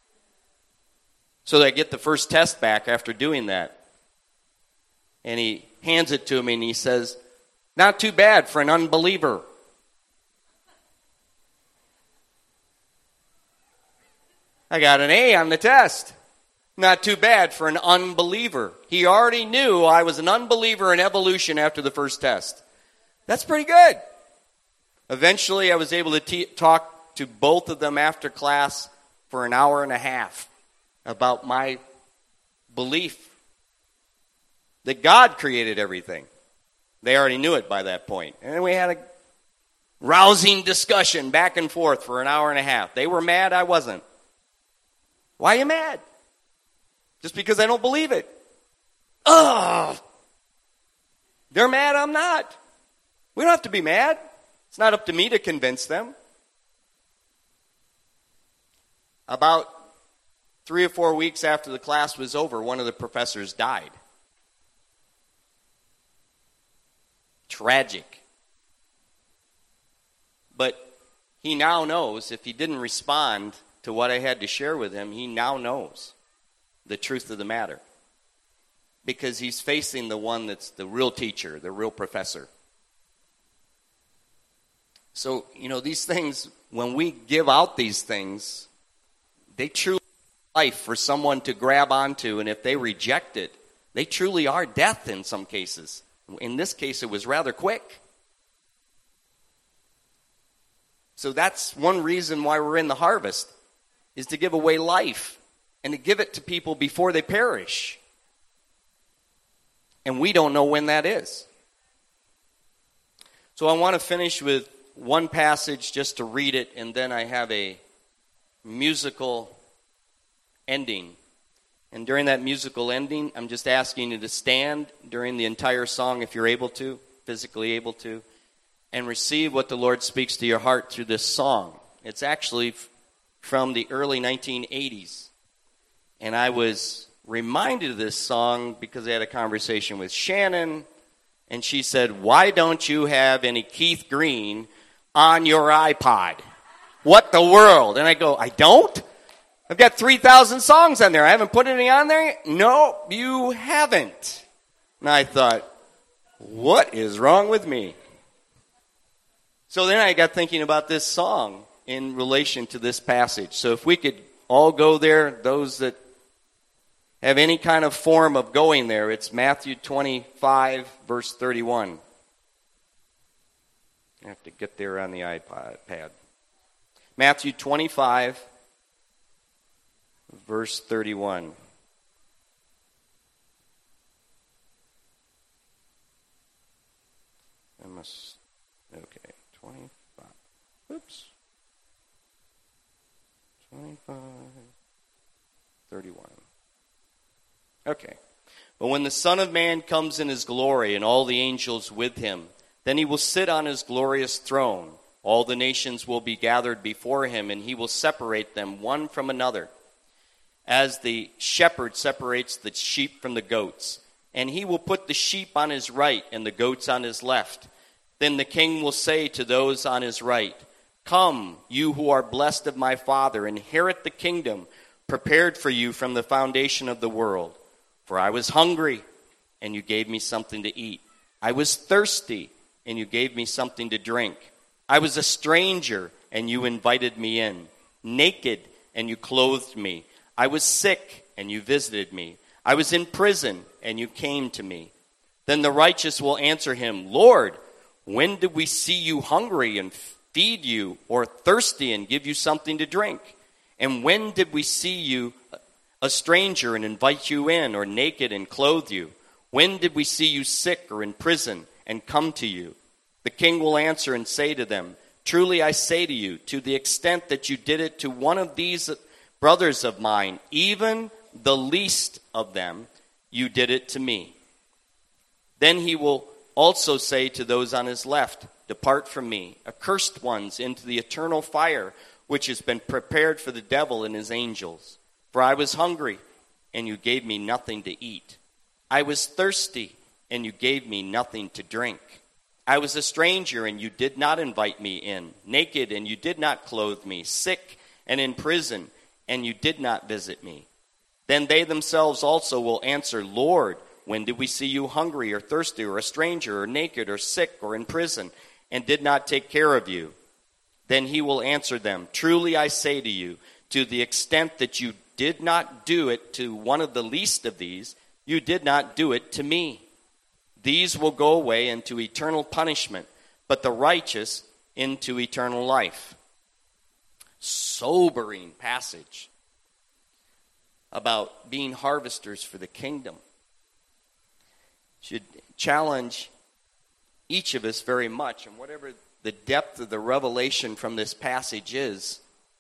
So they get the first test back after doing that. And he hands it to me and he says, not too bad for an unbeliever. I got an A on the test. Not too bad for an unbeliever. He already knew I was an unbeliever in evolution after the first test. That's pretty good. Eventually, I was able to talk to both of them after class for an hour and a half about my belief that God created everything. They already knew it by that point. And we had a rousing discussion back and forth for an hour and a half. They were mad, I wasn't. Why are you mad? Just because I don't believe it. Ugh! They're mad, I'm not. We don't have to be mad. It's not up to me to convince them. About 3 or 4 weeks after the class was over, one of the professors died. Tragic. But he now knows, if he didn't respond to what I had to share with him, he now knows the truth of the matter. Because he's facing the one that's the real teacher, the real professor. So, these things, when we give out these things, they truly are life for someone to grab onto, and if they reject it, they truly are death in some cases. In this case, it was rather quick. So that's one reason why we're in the harvest, is to give away life and to give it to people before they perish. And we don't know when that is. So I want to finish with one passage just to read it, and then I have a musical ending. And during that musical ending, I'm just asking you to stand during the entire song if you're able to, physically able to, and receive what the Lord speaks to your heart through this song. It's actually from the early 1980s. And I was reminded of this song because I had a conversation with Shannon, and she said, why don't you have any Keith Green on your iPod? What the world? And I go, I don't? I've got 3,000 songs on there. I haven't put any on there? No, you haven't. And I thought, what is wrong with me? So then I got thinking about this song in relation to this passage. So if we could all go there, those that have any kind of form of going there, it's Matthew 25, verse 31. I have to get there on the iPad. Matthew 25, verse 31. Okay. But when the Son of Man comes in his glory and all the angels with him, then he will sit on his glorious throne. All the nations will be gathered before him, and he will separate them one from another, as the shepherd separates the sheep from the goats. And he will put the sheep on his right and the goats on his left. Then the king will say to those on his right, "Come, you who are blessed of my Father, inherit the kingdom prepared for you from the foundation of the world. For I was hungry, and you gave me something to eat. I was thirsty, and you gave me something to drink. I was a stranger, and you invited me in. Naked, and you clothed me. I was sick, and you visited me. I was in prison, and you came to me." Then the righteous will answer him, "Lord, when did we see you hungry and feed you, or thirsty and give you something to drink? And when did we see you a stranger and invite you in, or naked and clothe you? When did we see you sick or in prison and come to you?" The king will answer and say to them, "Truly I say to you, to the extent that you did it to one of these brothers of mine, even the least of them, you did it to me." Then he will also say to those on his left, "Depart from me, accursed ones, into the eternal fire, which has been prepared for the devil and his angels. For I was hungry, and you gave me nothing to eat. I was thirsty, and you gave me nothing to drink. I was a stranger, and you did not invite me in. Naked, and you did not clothe me. Sick and in prison, and you did not visit me." Then they themselves also will answer, "Lord, when did we see you hungry or thirsty or a stranger or naked or sick or in prison and did not take care of you?" Then he will answer them, "Truly I say to you, to the extent that you did not do it to one of the least of these, you did not do it to me." These will go away into eternal punishment, but the righteous into eternal life. Sobering passage about being harvesters for the kingdom. Should challenge each of us very much, and whatever the depth of the revelation from this passage is,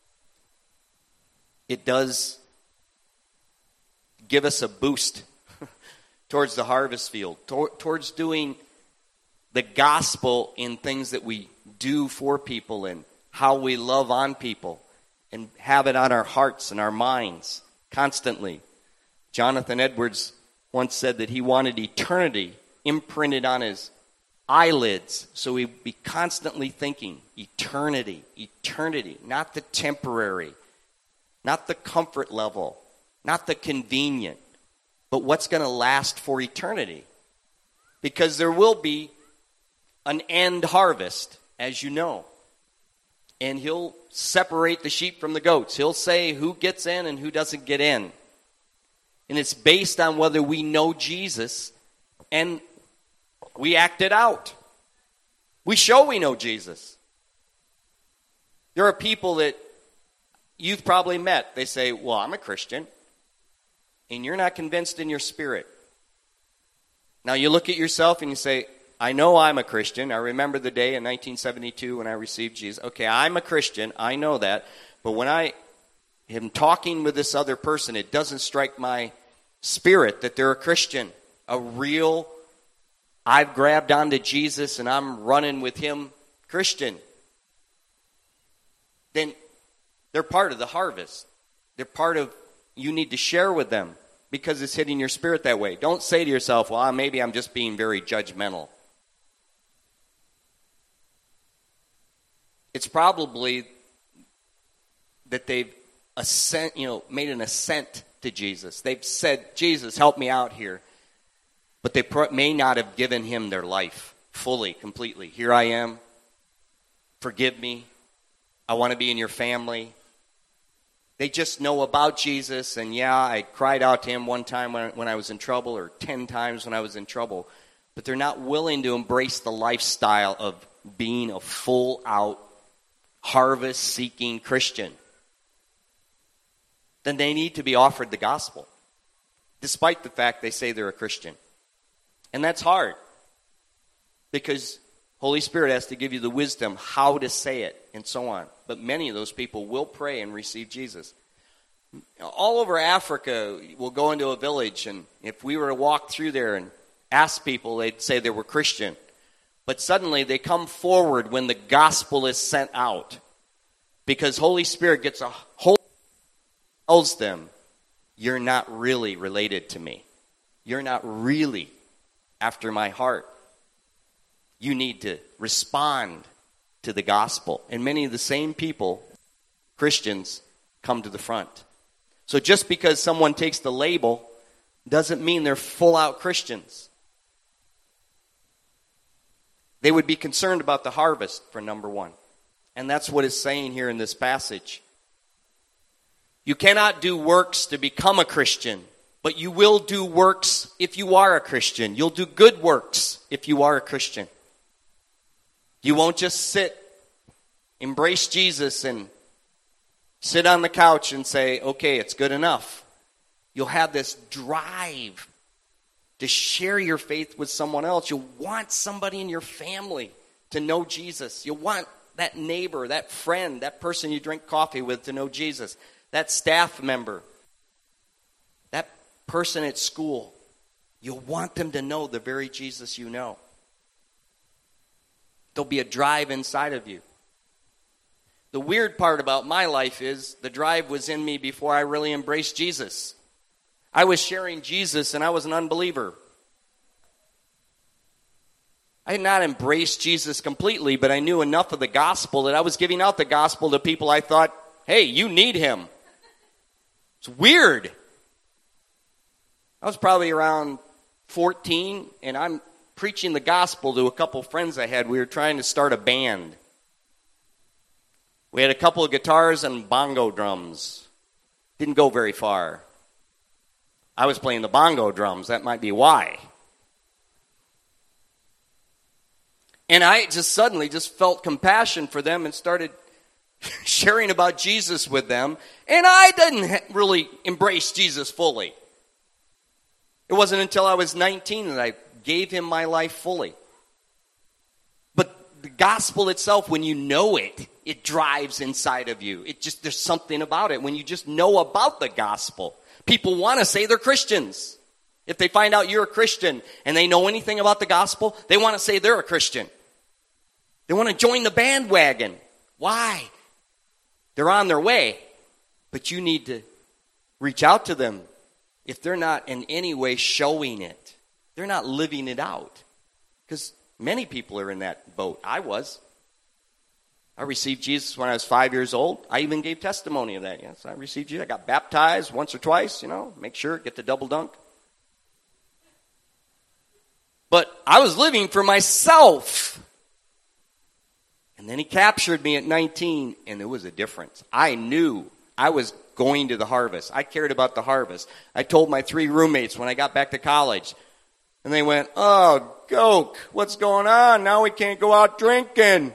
it does give us a boost towards the harvest field, towards doing the gospel in things that we do for people and how we love on people and have it on our hearts and our minds constantly. Jonathan Edwards once said that he wanted eternity imprinted on his eyelids, so he'd be constantly thinking eternity, eternity, not the temporary, not the comfort level, not the convenient, but what's going to last for eternity. Because there will be an end harvest, as you know. And he'll separate the sheep from the goats. He'll say who gets in and who doesn't get in. And it's based on whether we know Jesus and we act it out. We show we know Jesus. There are people that you've probably met. They say, "Well, I'm a Christian." And you're not convinced in your spirit. Now you look at yourself and you say, "I know I'm a Christian. I remember the day in 1972 when I received Jesus. Okay, I'm a Christian. I know that. But when I am talking with this other person, it doesn't strike my spirit that they're a Christian. A real, I've grabbed onto Jesus and I'm running with him Christian." Then they're part of the harvest. They're part of, you need to share with them because it's hitting your spirit that way. Don't say to yourself, "Well, maybe I'm just being very judgmental." It's probably that they've made an assent to Jesus. They've said, "Jesus, help me out here." But they may not have given him their life fully, completely. "Here I am. Forgive me. I want to be in your family." They just know about Jesus, and yeah, I cried out to him one time when I was in trouble, or 10 times when I was in trouble. But they're not willing to embrace the lifestyle of being a full-out, harvest-seeking Christian. Then they need to be offered the gospel, despite the fact they say they're a Christian. And that's hard, because Holy Spirit has to give you the wisdom how to say it and so on. But many of those people will pray and receive Jesus. All over Africa, we'll go into a village, and if we were to walk through there and ask people, they'd say they were Christian. But suddenly they come forward when the gospel is sent out, because Holy Spirit gets a hold, tells them, you're not really related to me. You're not really after my heart. You need to respond to the gospel. And many of the same people, Christians, come to the front. So just because someone takes the label doesn't mean they're full-out Christians. They would be concerned about the harvest, for number one. And that's what it's saying here in this passage. You cannot do works to become a Christian, but you will do works if you are a Christian. You'll do good works if you are a Christian. You won't just sit, embrace Jesus, and sit on the couch and say, okay, it's good enough. You'll have this drive to share your faith with someone else. You'll want somebody in your family to know Jesus. You'll want that neighbor, that friend, that person you drink coffee with to know Jesus. That staff member, that person at school. You'll want them to know the very Jesus you know. There'll be a drive inside of you. The weird part about my life is the drive was in me before I really embraced Jesus. I was sharing Jesus and I was an unbeliever. I had not embraced Jesus completely, but I knew enough of the gospel that I was giving out the gospel to people I thought, hey, you need him. It's weird. I was probably around 14, and I'm preaching the gospel to a couple friends I had. We were trying to start a band. We had a couple of guitars and bongo drums. Didn't go very far. I was playing the bongo drums. That might be why. And I just suddenly felt compassion for them and started sharing about Jesus with them. And I didn't really embrace Jesus fully. It wasn't until I was 19 that I gave him my life fully. But the gospel itself, when you know it, it drives inside of you. There's something about it. When you just know about the gospel, people want to say they're Christians. If they find out you're a Christian and they know anything about the gospel, they want to say they're a Christian. They want to join the bandwagon. Why? They're on their way. But you need to reach out to them if they're not in any way showing it. They're not living it out. Because many people are in that boat. I was. I received Jesus when I was 5 years old. I even gave testimony of that. Yes, I received Jesus. I got baptized once or twice, make sure, get the double dunk. But I was living for myself. And then he captured me at 19, and there was a difference. I knew I was going to the harvest. I cared about the harvest. I told my 3 roommates when I got back to college, and they went, oh, Goke, what's going on? Now we can't go out drinking.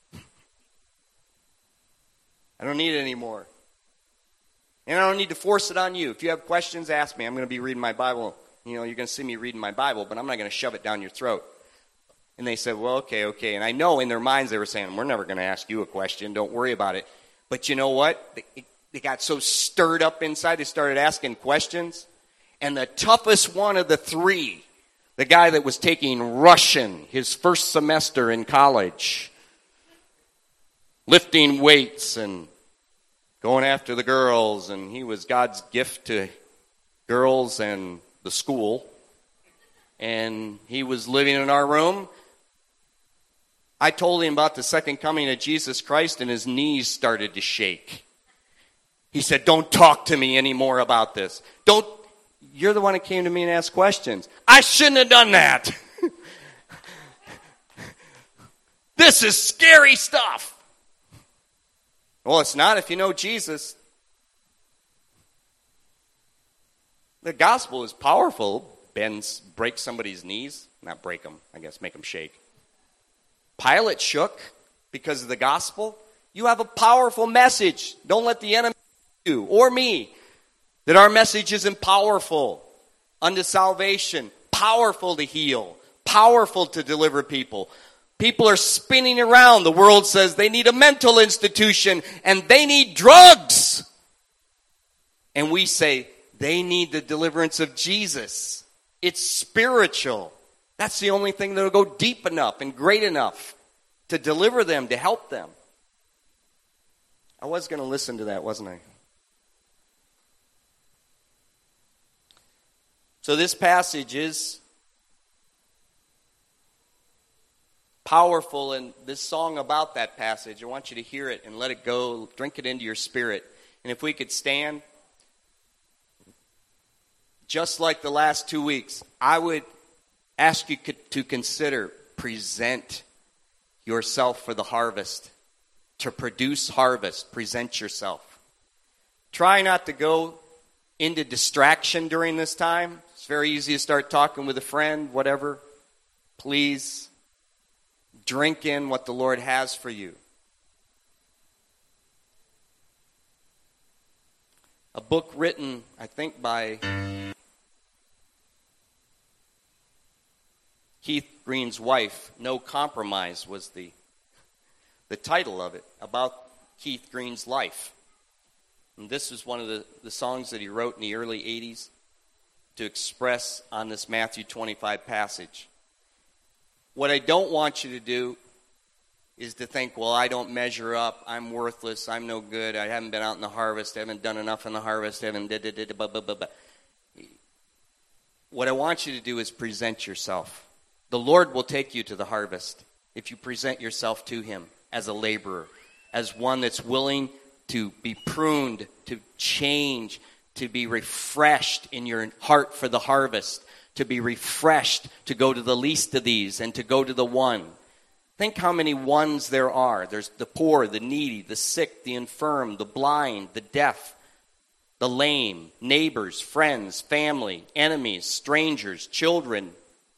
I don't need it anymore. And I don't need to force it on you. If you have questions, ask me. I'm going to be reading my Bible. You're going to see me reading my Bible, but I'm not going to shove it down your throat. And they said, well, okay. And I know in their minds they were saying, we're never going to ask you a question. Don't worry about it. But you know what? They got so stirred up inside, they started asking questions. And the toughest one of the 3, the guy that was taking Russian his first semester in college, lifting weights and going after the girls, and he was God's gift to girls and the school. And he was living in our room. I told him about the second coming of Jesus Christ, and his knees started to shake. He said, don't talk to me anymore about this. You're the one that came to me and asked questions. I shouldn't have done that. This is scary stuff. Well, it's not if you know Jesus. The gospel is powerful. Break somebody's knees. Not break them, I guess, make them shake. Pilate shook because of the gospel. You have a powerful message. Don't let the enemy you or me that our message isn't powerful unto salvation, powerful to heal, powerful to deliver people. People are spinning around. The world says they need a mental institution and they need drugs. And we say, they need the deliverance of Jesus. It's spiritual. That's the only thing that will go deep enough and great enough to deliver them, to help them. I was going to listen to that, wasn't I? So this passage is powerful, and this song about that passage, I want you to hear it and let it go, drink it into your spirit. And if we could stand, just like the last 2 weeks, I would ask you to consider present yourself for the harvest. To produce harvest, present yourself. Try not to go into distraction during this time. It's very easy to start talking with a friend, whatever. Please drink in what the Lord has for you. A book written, I think, by Keith Green's wife, No Compromise, was the title of it, about Keith Green's life. And this is one of the songs that he wrote in the early 80s to express on this Matthew 25 passage. What I don't want you to do is to think, well, I don't measure up, I'm worthless, I'm no good, I haven't been out in the harvest, I haven't done enough in the harvest, I haven't blah, blah, blah, blah. What I want you to do is present yourself. The Lord will take you to the harvest if you present yourself to Him as a laborer, as one that's willing to be pruned, to change, to be refreshed in your heart for the harvest, to be refreshed to go to the least of these and to go to the one. Think how many ones there are. There's the poor, the needy, the sick, the infirm, the blind, the deaf, the lame, neighbors, friends, family, enemies, strangers, children,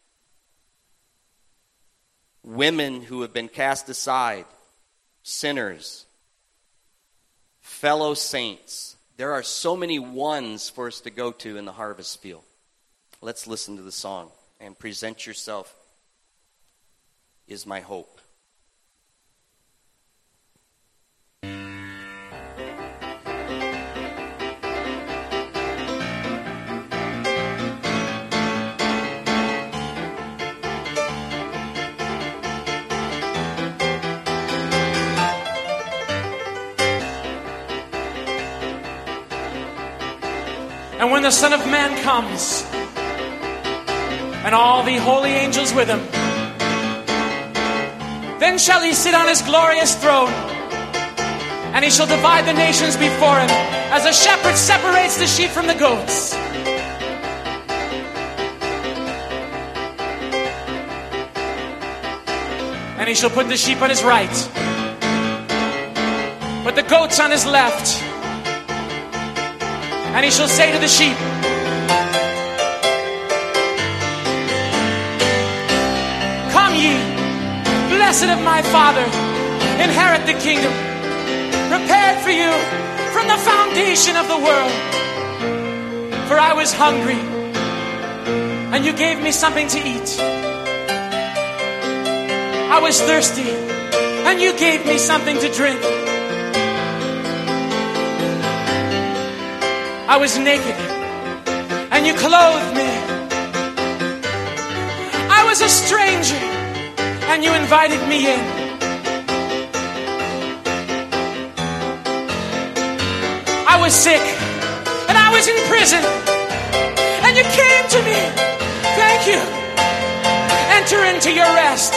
women who have been cast aside, sinners, fellow saints. There are so many ones for us to go to in the harvest field. Let's listen to the song. And present yourself is my hope. And when the Son of Man comes, and all the holy angels with him, then shall he sit on his glorious throne, and he shall divide the nations before him, as a shepherd separates the sheep from the goats. And he shall put the sheep on his right, but the goats on his left. And he shall say to the sheep, come ye, blessed of my Father, inherit the kingdom, prepared for you from the foundation of the world. For I was hungry, and you gave me something to eat. I was thirsty, and you gave me something to drink. I was naked, and you clothed me. I was a stranger, and you invited me in. I was sick, and I was in prison, and you came to me. Thank you. Enter into your rest.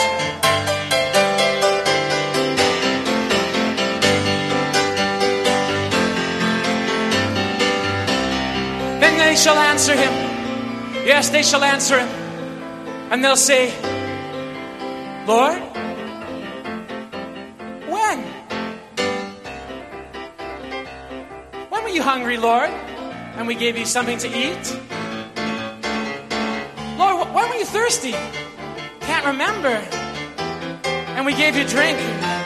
They shall answer him. Yes, they shall answer him. And they'll say, Lord, when? When were you hungry, Lord, and we gave you something to eat? Lord, when were you thirsty? Can't remember. And we gave you drink.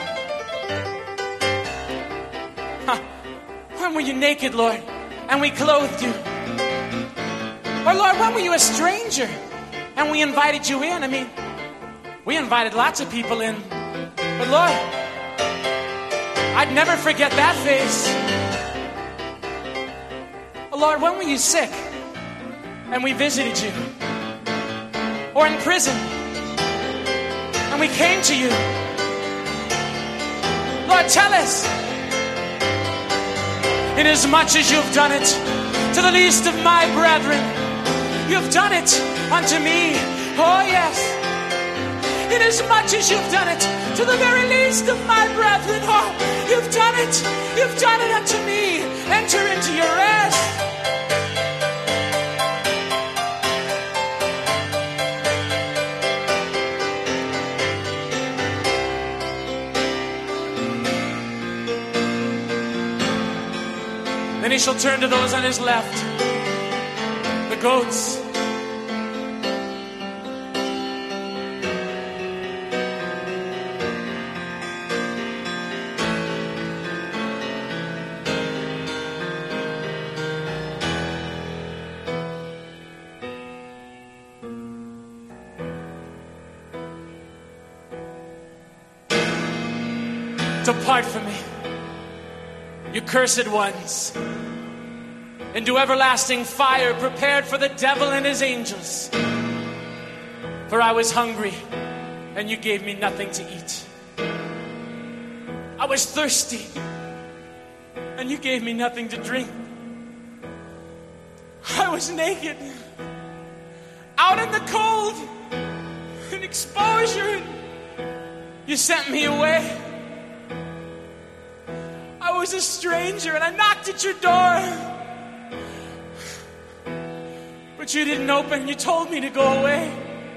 When were you naked, Lord, and we clothed you? Or Lord, when were you a stranger and we invited you in? I mean, we invited lots of people in. But Lord, I'd never forget that face. Lord, when were you sick and we visited you? Or in prison and we came to you? Lord, tell us. Inasmuch as you've done it to the least of my brethren, you've done it unto me. Oh, yes. Inasmuch as you've done it to the very least of my brethren, oh, you've done it. You've done it unto me. Enter into your rest. Then he shall turn to those on his left, the goats. Depart from me, you cursed ones, into everlasting fire prepared for the devil and his angels. For I was hungry, and you gave me nothing to eat. I was thirsty, and you gave me nothing to drink. I was naked, out in the cold, in exposure, and you sent me away. I was a stranger, and I knocked at your door. But you didn't open. You told me to go away.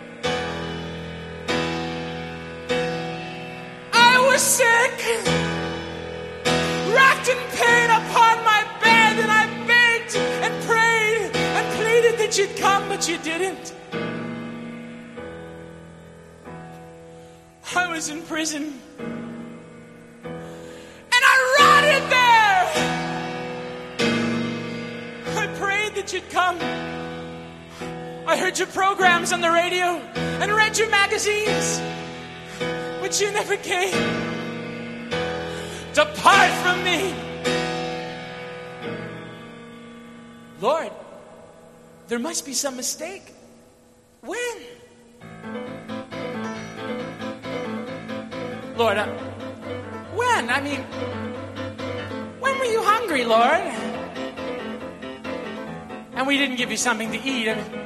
I was sick, racked in pain upon my bed, and I begged and prayed and pleaded that you'd come, but you didn't. I was in prison, and I rotted there. I prayed that you'd come. I heard your programs on the radio and read your magazines, but you never came. Depart from me. Lord, there must be some mistake. When? Lord, when? I mean, when were you hungry, Lord? And we didn't give you something to eat. I mean,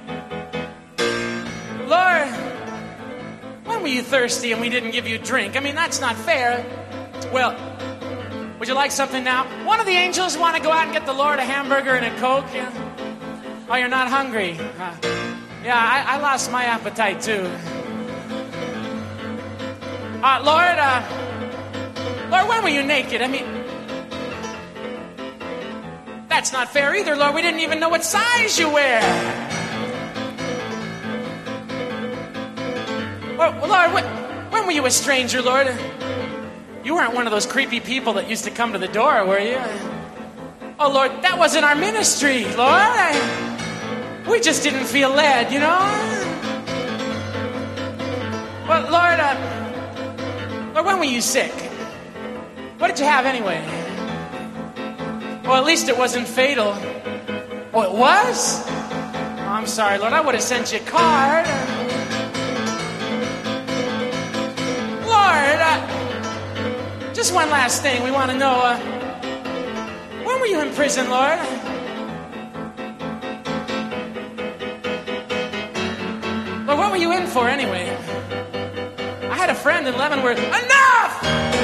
Lord, when were you thirsty and we didn't give you a drink? I mean, that's not fair. Well, would you like something now? One of the angels want to go out and get the Lord a hamburger and a Coke? Yeah? Oh, you're not hungry? Yeah, I lost my appetite too. Lord, when were you naked? I mean, that's not fair either, Lord. We didn't even know what size you wear. Well, Lord, when were you a stranger, Lord? You weren't one of those creepy people that used to come to the door, were you? Oh, Lord, that wasn't our ministry, Lord. We just didn't feel led, you know? Well, Lord, when were you sick? What did you have anyway? Well, at least it wasn't fatal. Oh, it was? Oh, I'm sorry, Lord. I would have sent you a card. Lord, just one last thing. We want to know, when were you in prison, Lord? Lord, what were you in for anyway? I had a friend in Leavenworth. Enough!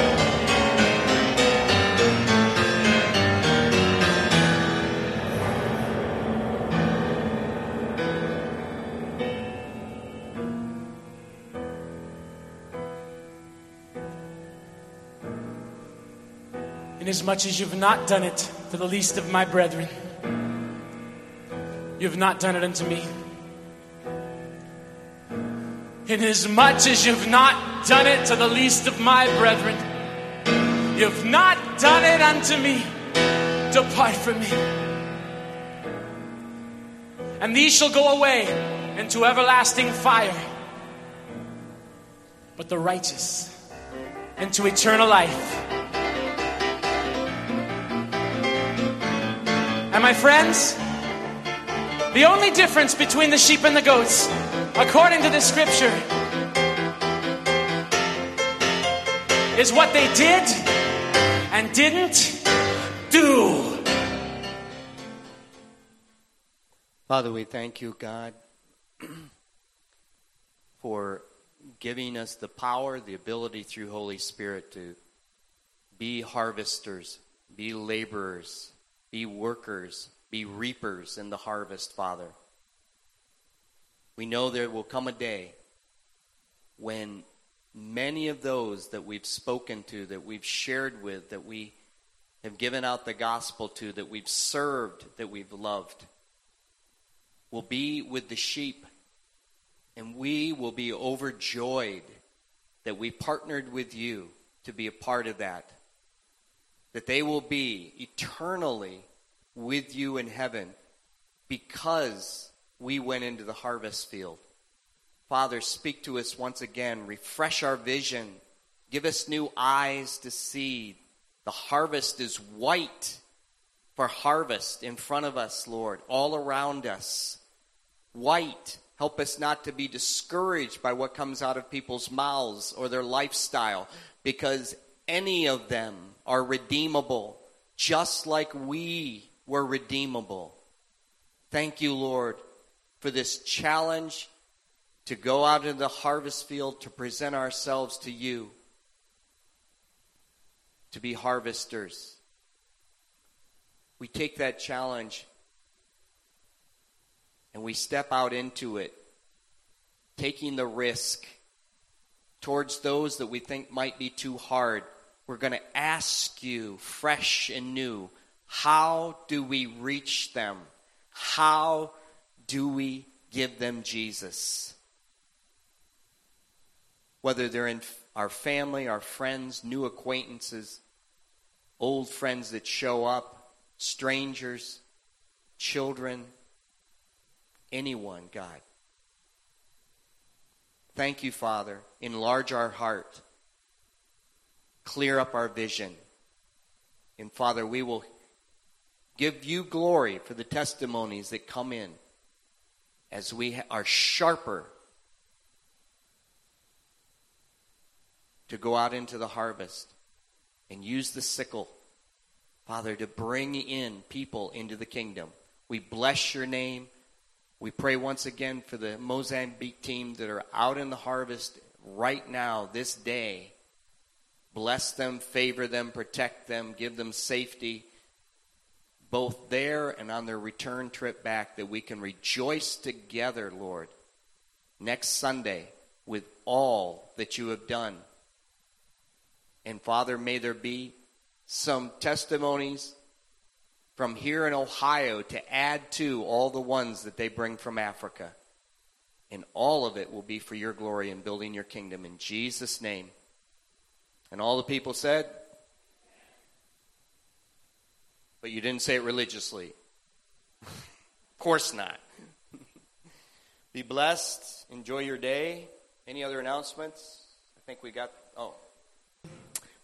Inasmuch as you've not done it to the least of my brethren, you've not done it unto me. Inasmuch as you've not done it to the least of my brethren, you've not done it unto me. Depart from me. And these shall go away into everlasting fire, but the righteous into eternal life. And my friends, The only difference between the sheep and the goats, according to this scripture, is what they did and didn't do. Father, we thank you, God, for giving us the power, the ability through Holy Spirit to be harvesters, be laborers, be workers, be reapers in the harvest, Father. We know there will come a day when many of those that we've spoken to, that we've shared with, that we have given out the gospel to, that we've served, that we've loved, will be with the sheep, and we will be overjoyed that we partnered with you to be a part of that. That they will be eternally with you in heaven because we went into the harvest field. Father, speak to us once again. Refresh our vision. Give us new eyes to see. The harvest is white for harvest in front of us, Lord, all around us. White. Help us not to be discouraged by what comes out of people's mouths or their lifestyle, because any of them are redeemable, just like we were redeemable. Thank you, Lord, for this challenge to go out into the harvest field, to present ourselves to you, to be harvesters. We take that challenge and we step out into it, taking the risk towards those that we think might be too hard. We're going to ask you, fresh and new, how do we reach them? How do we give them Jesus? Whether they're in our family, our friends, new acquaintances, old friends that show up, strangers, children, anyone, God. Thank you, Father. Enlarge our heart. Clear up our vision. And Father, we will give you glory for the testimonies that come in as we are sharper to go out into the harvest and use the sickle, Father, to bring in people into the kingdom. We bless your name. We pray once again for the Mozambique team that are out in the harvest right now, this day. Bless them, favor them, protect them, give them safety, both there and on their return trip back, that we can rejoice together, Lord, next Sunday with all that you have done. And Father, may there be some testimonies from here in Ohio to add to all the ones that they bring from Africa. And all of it will be for your glory and building your kingdom in Jesus' name. And all the people said? But you didn't say it religiously. Of course not. Be blessed. Enjoy your day. Any other announcements? I think we got...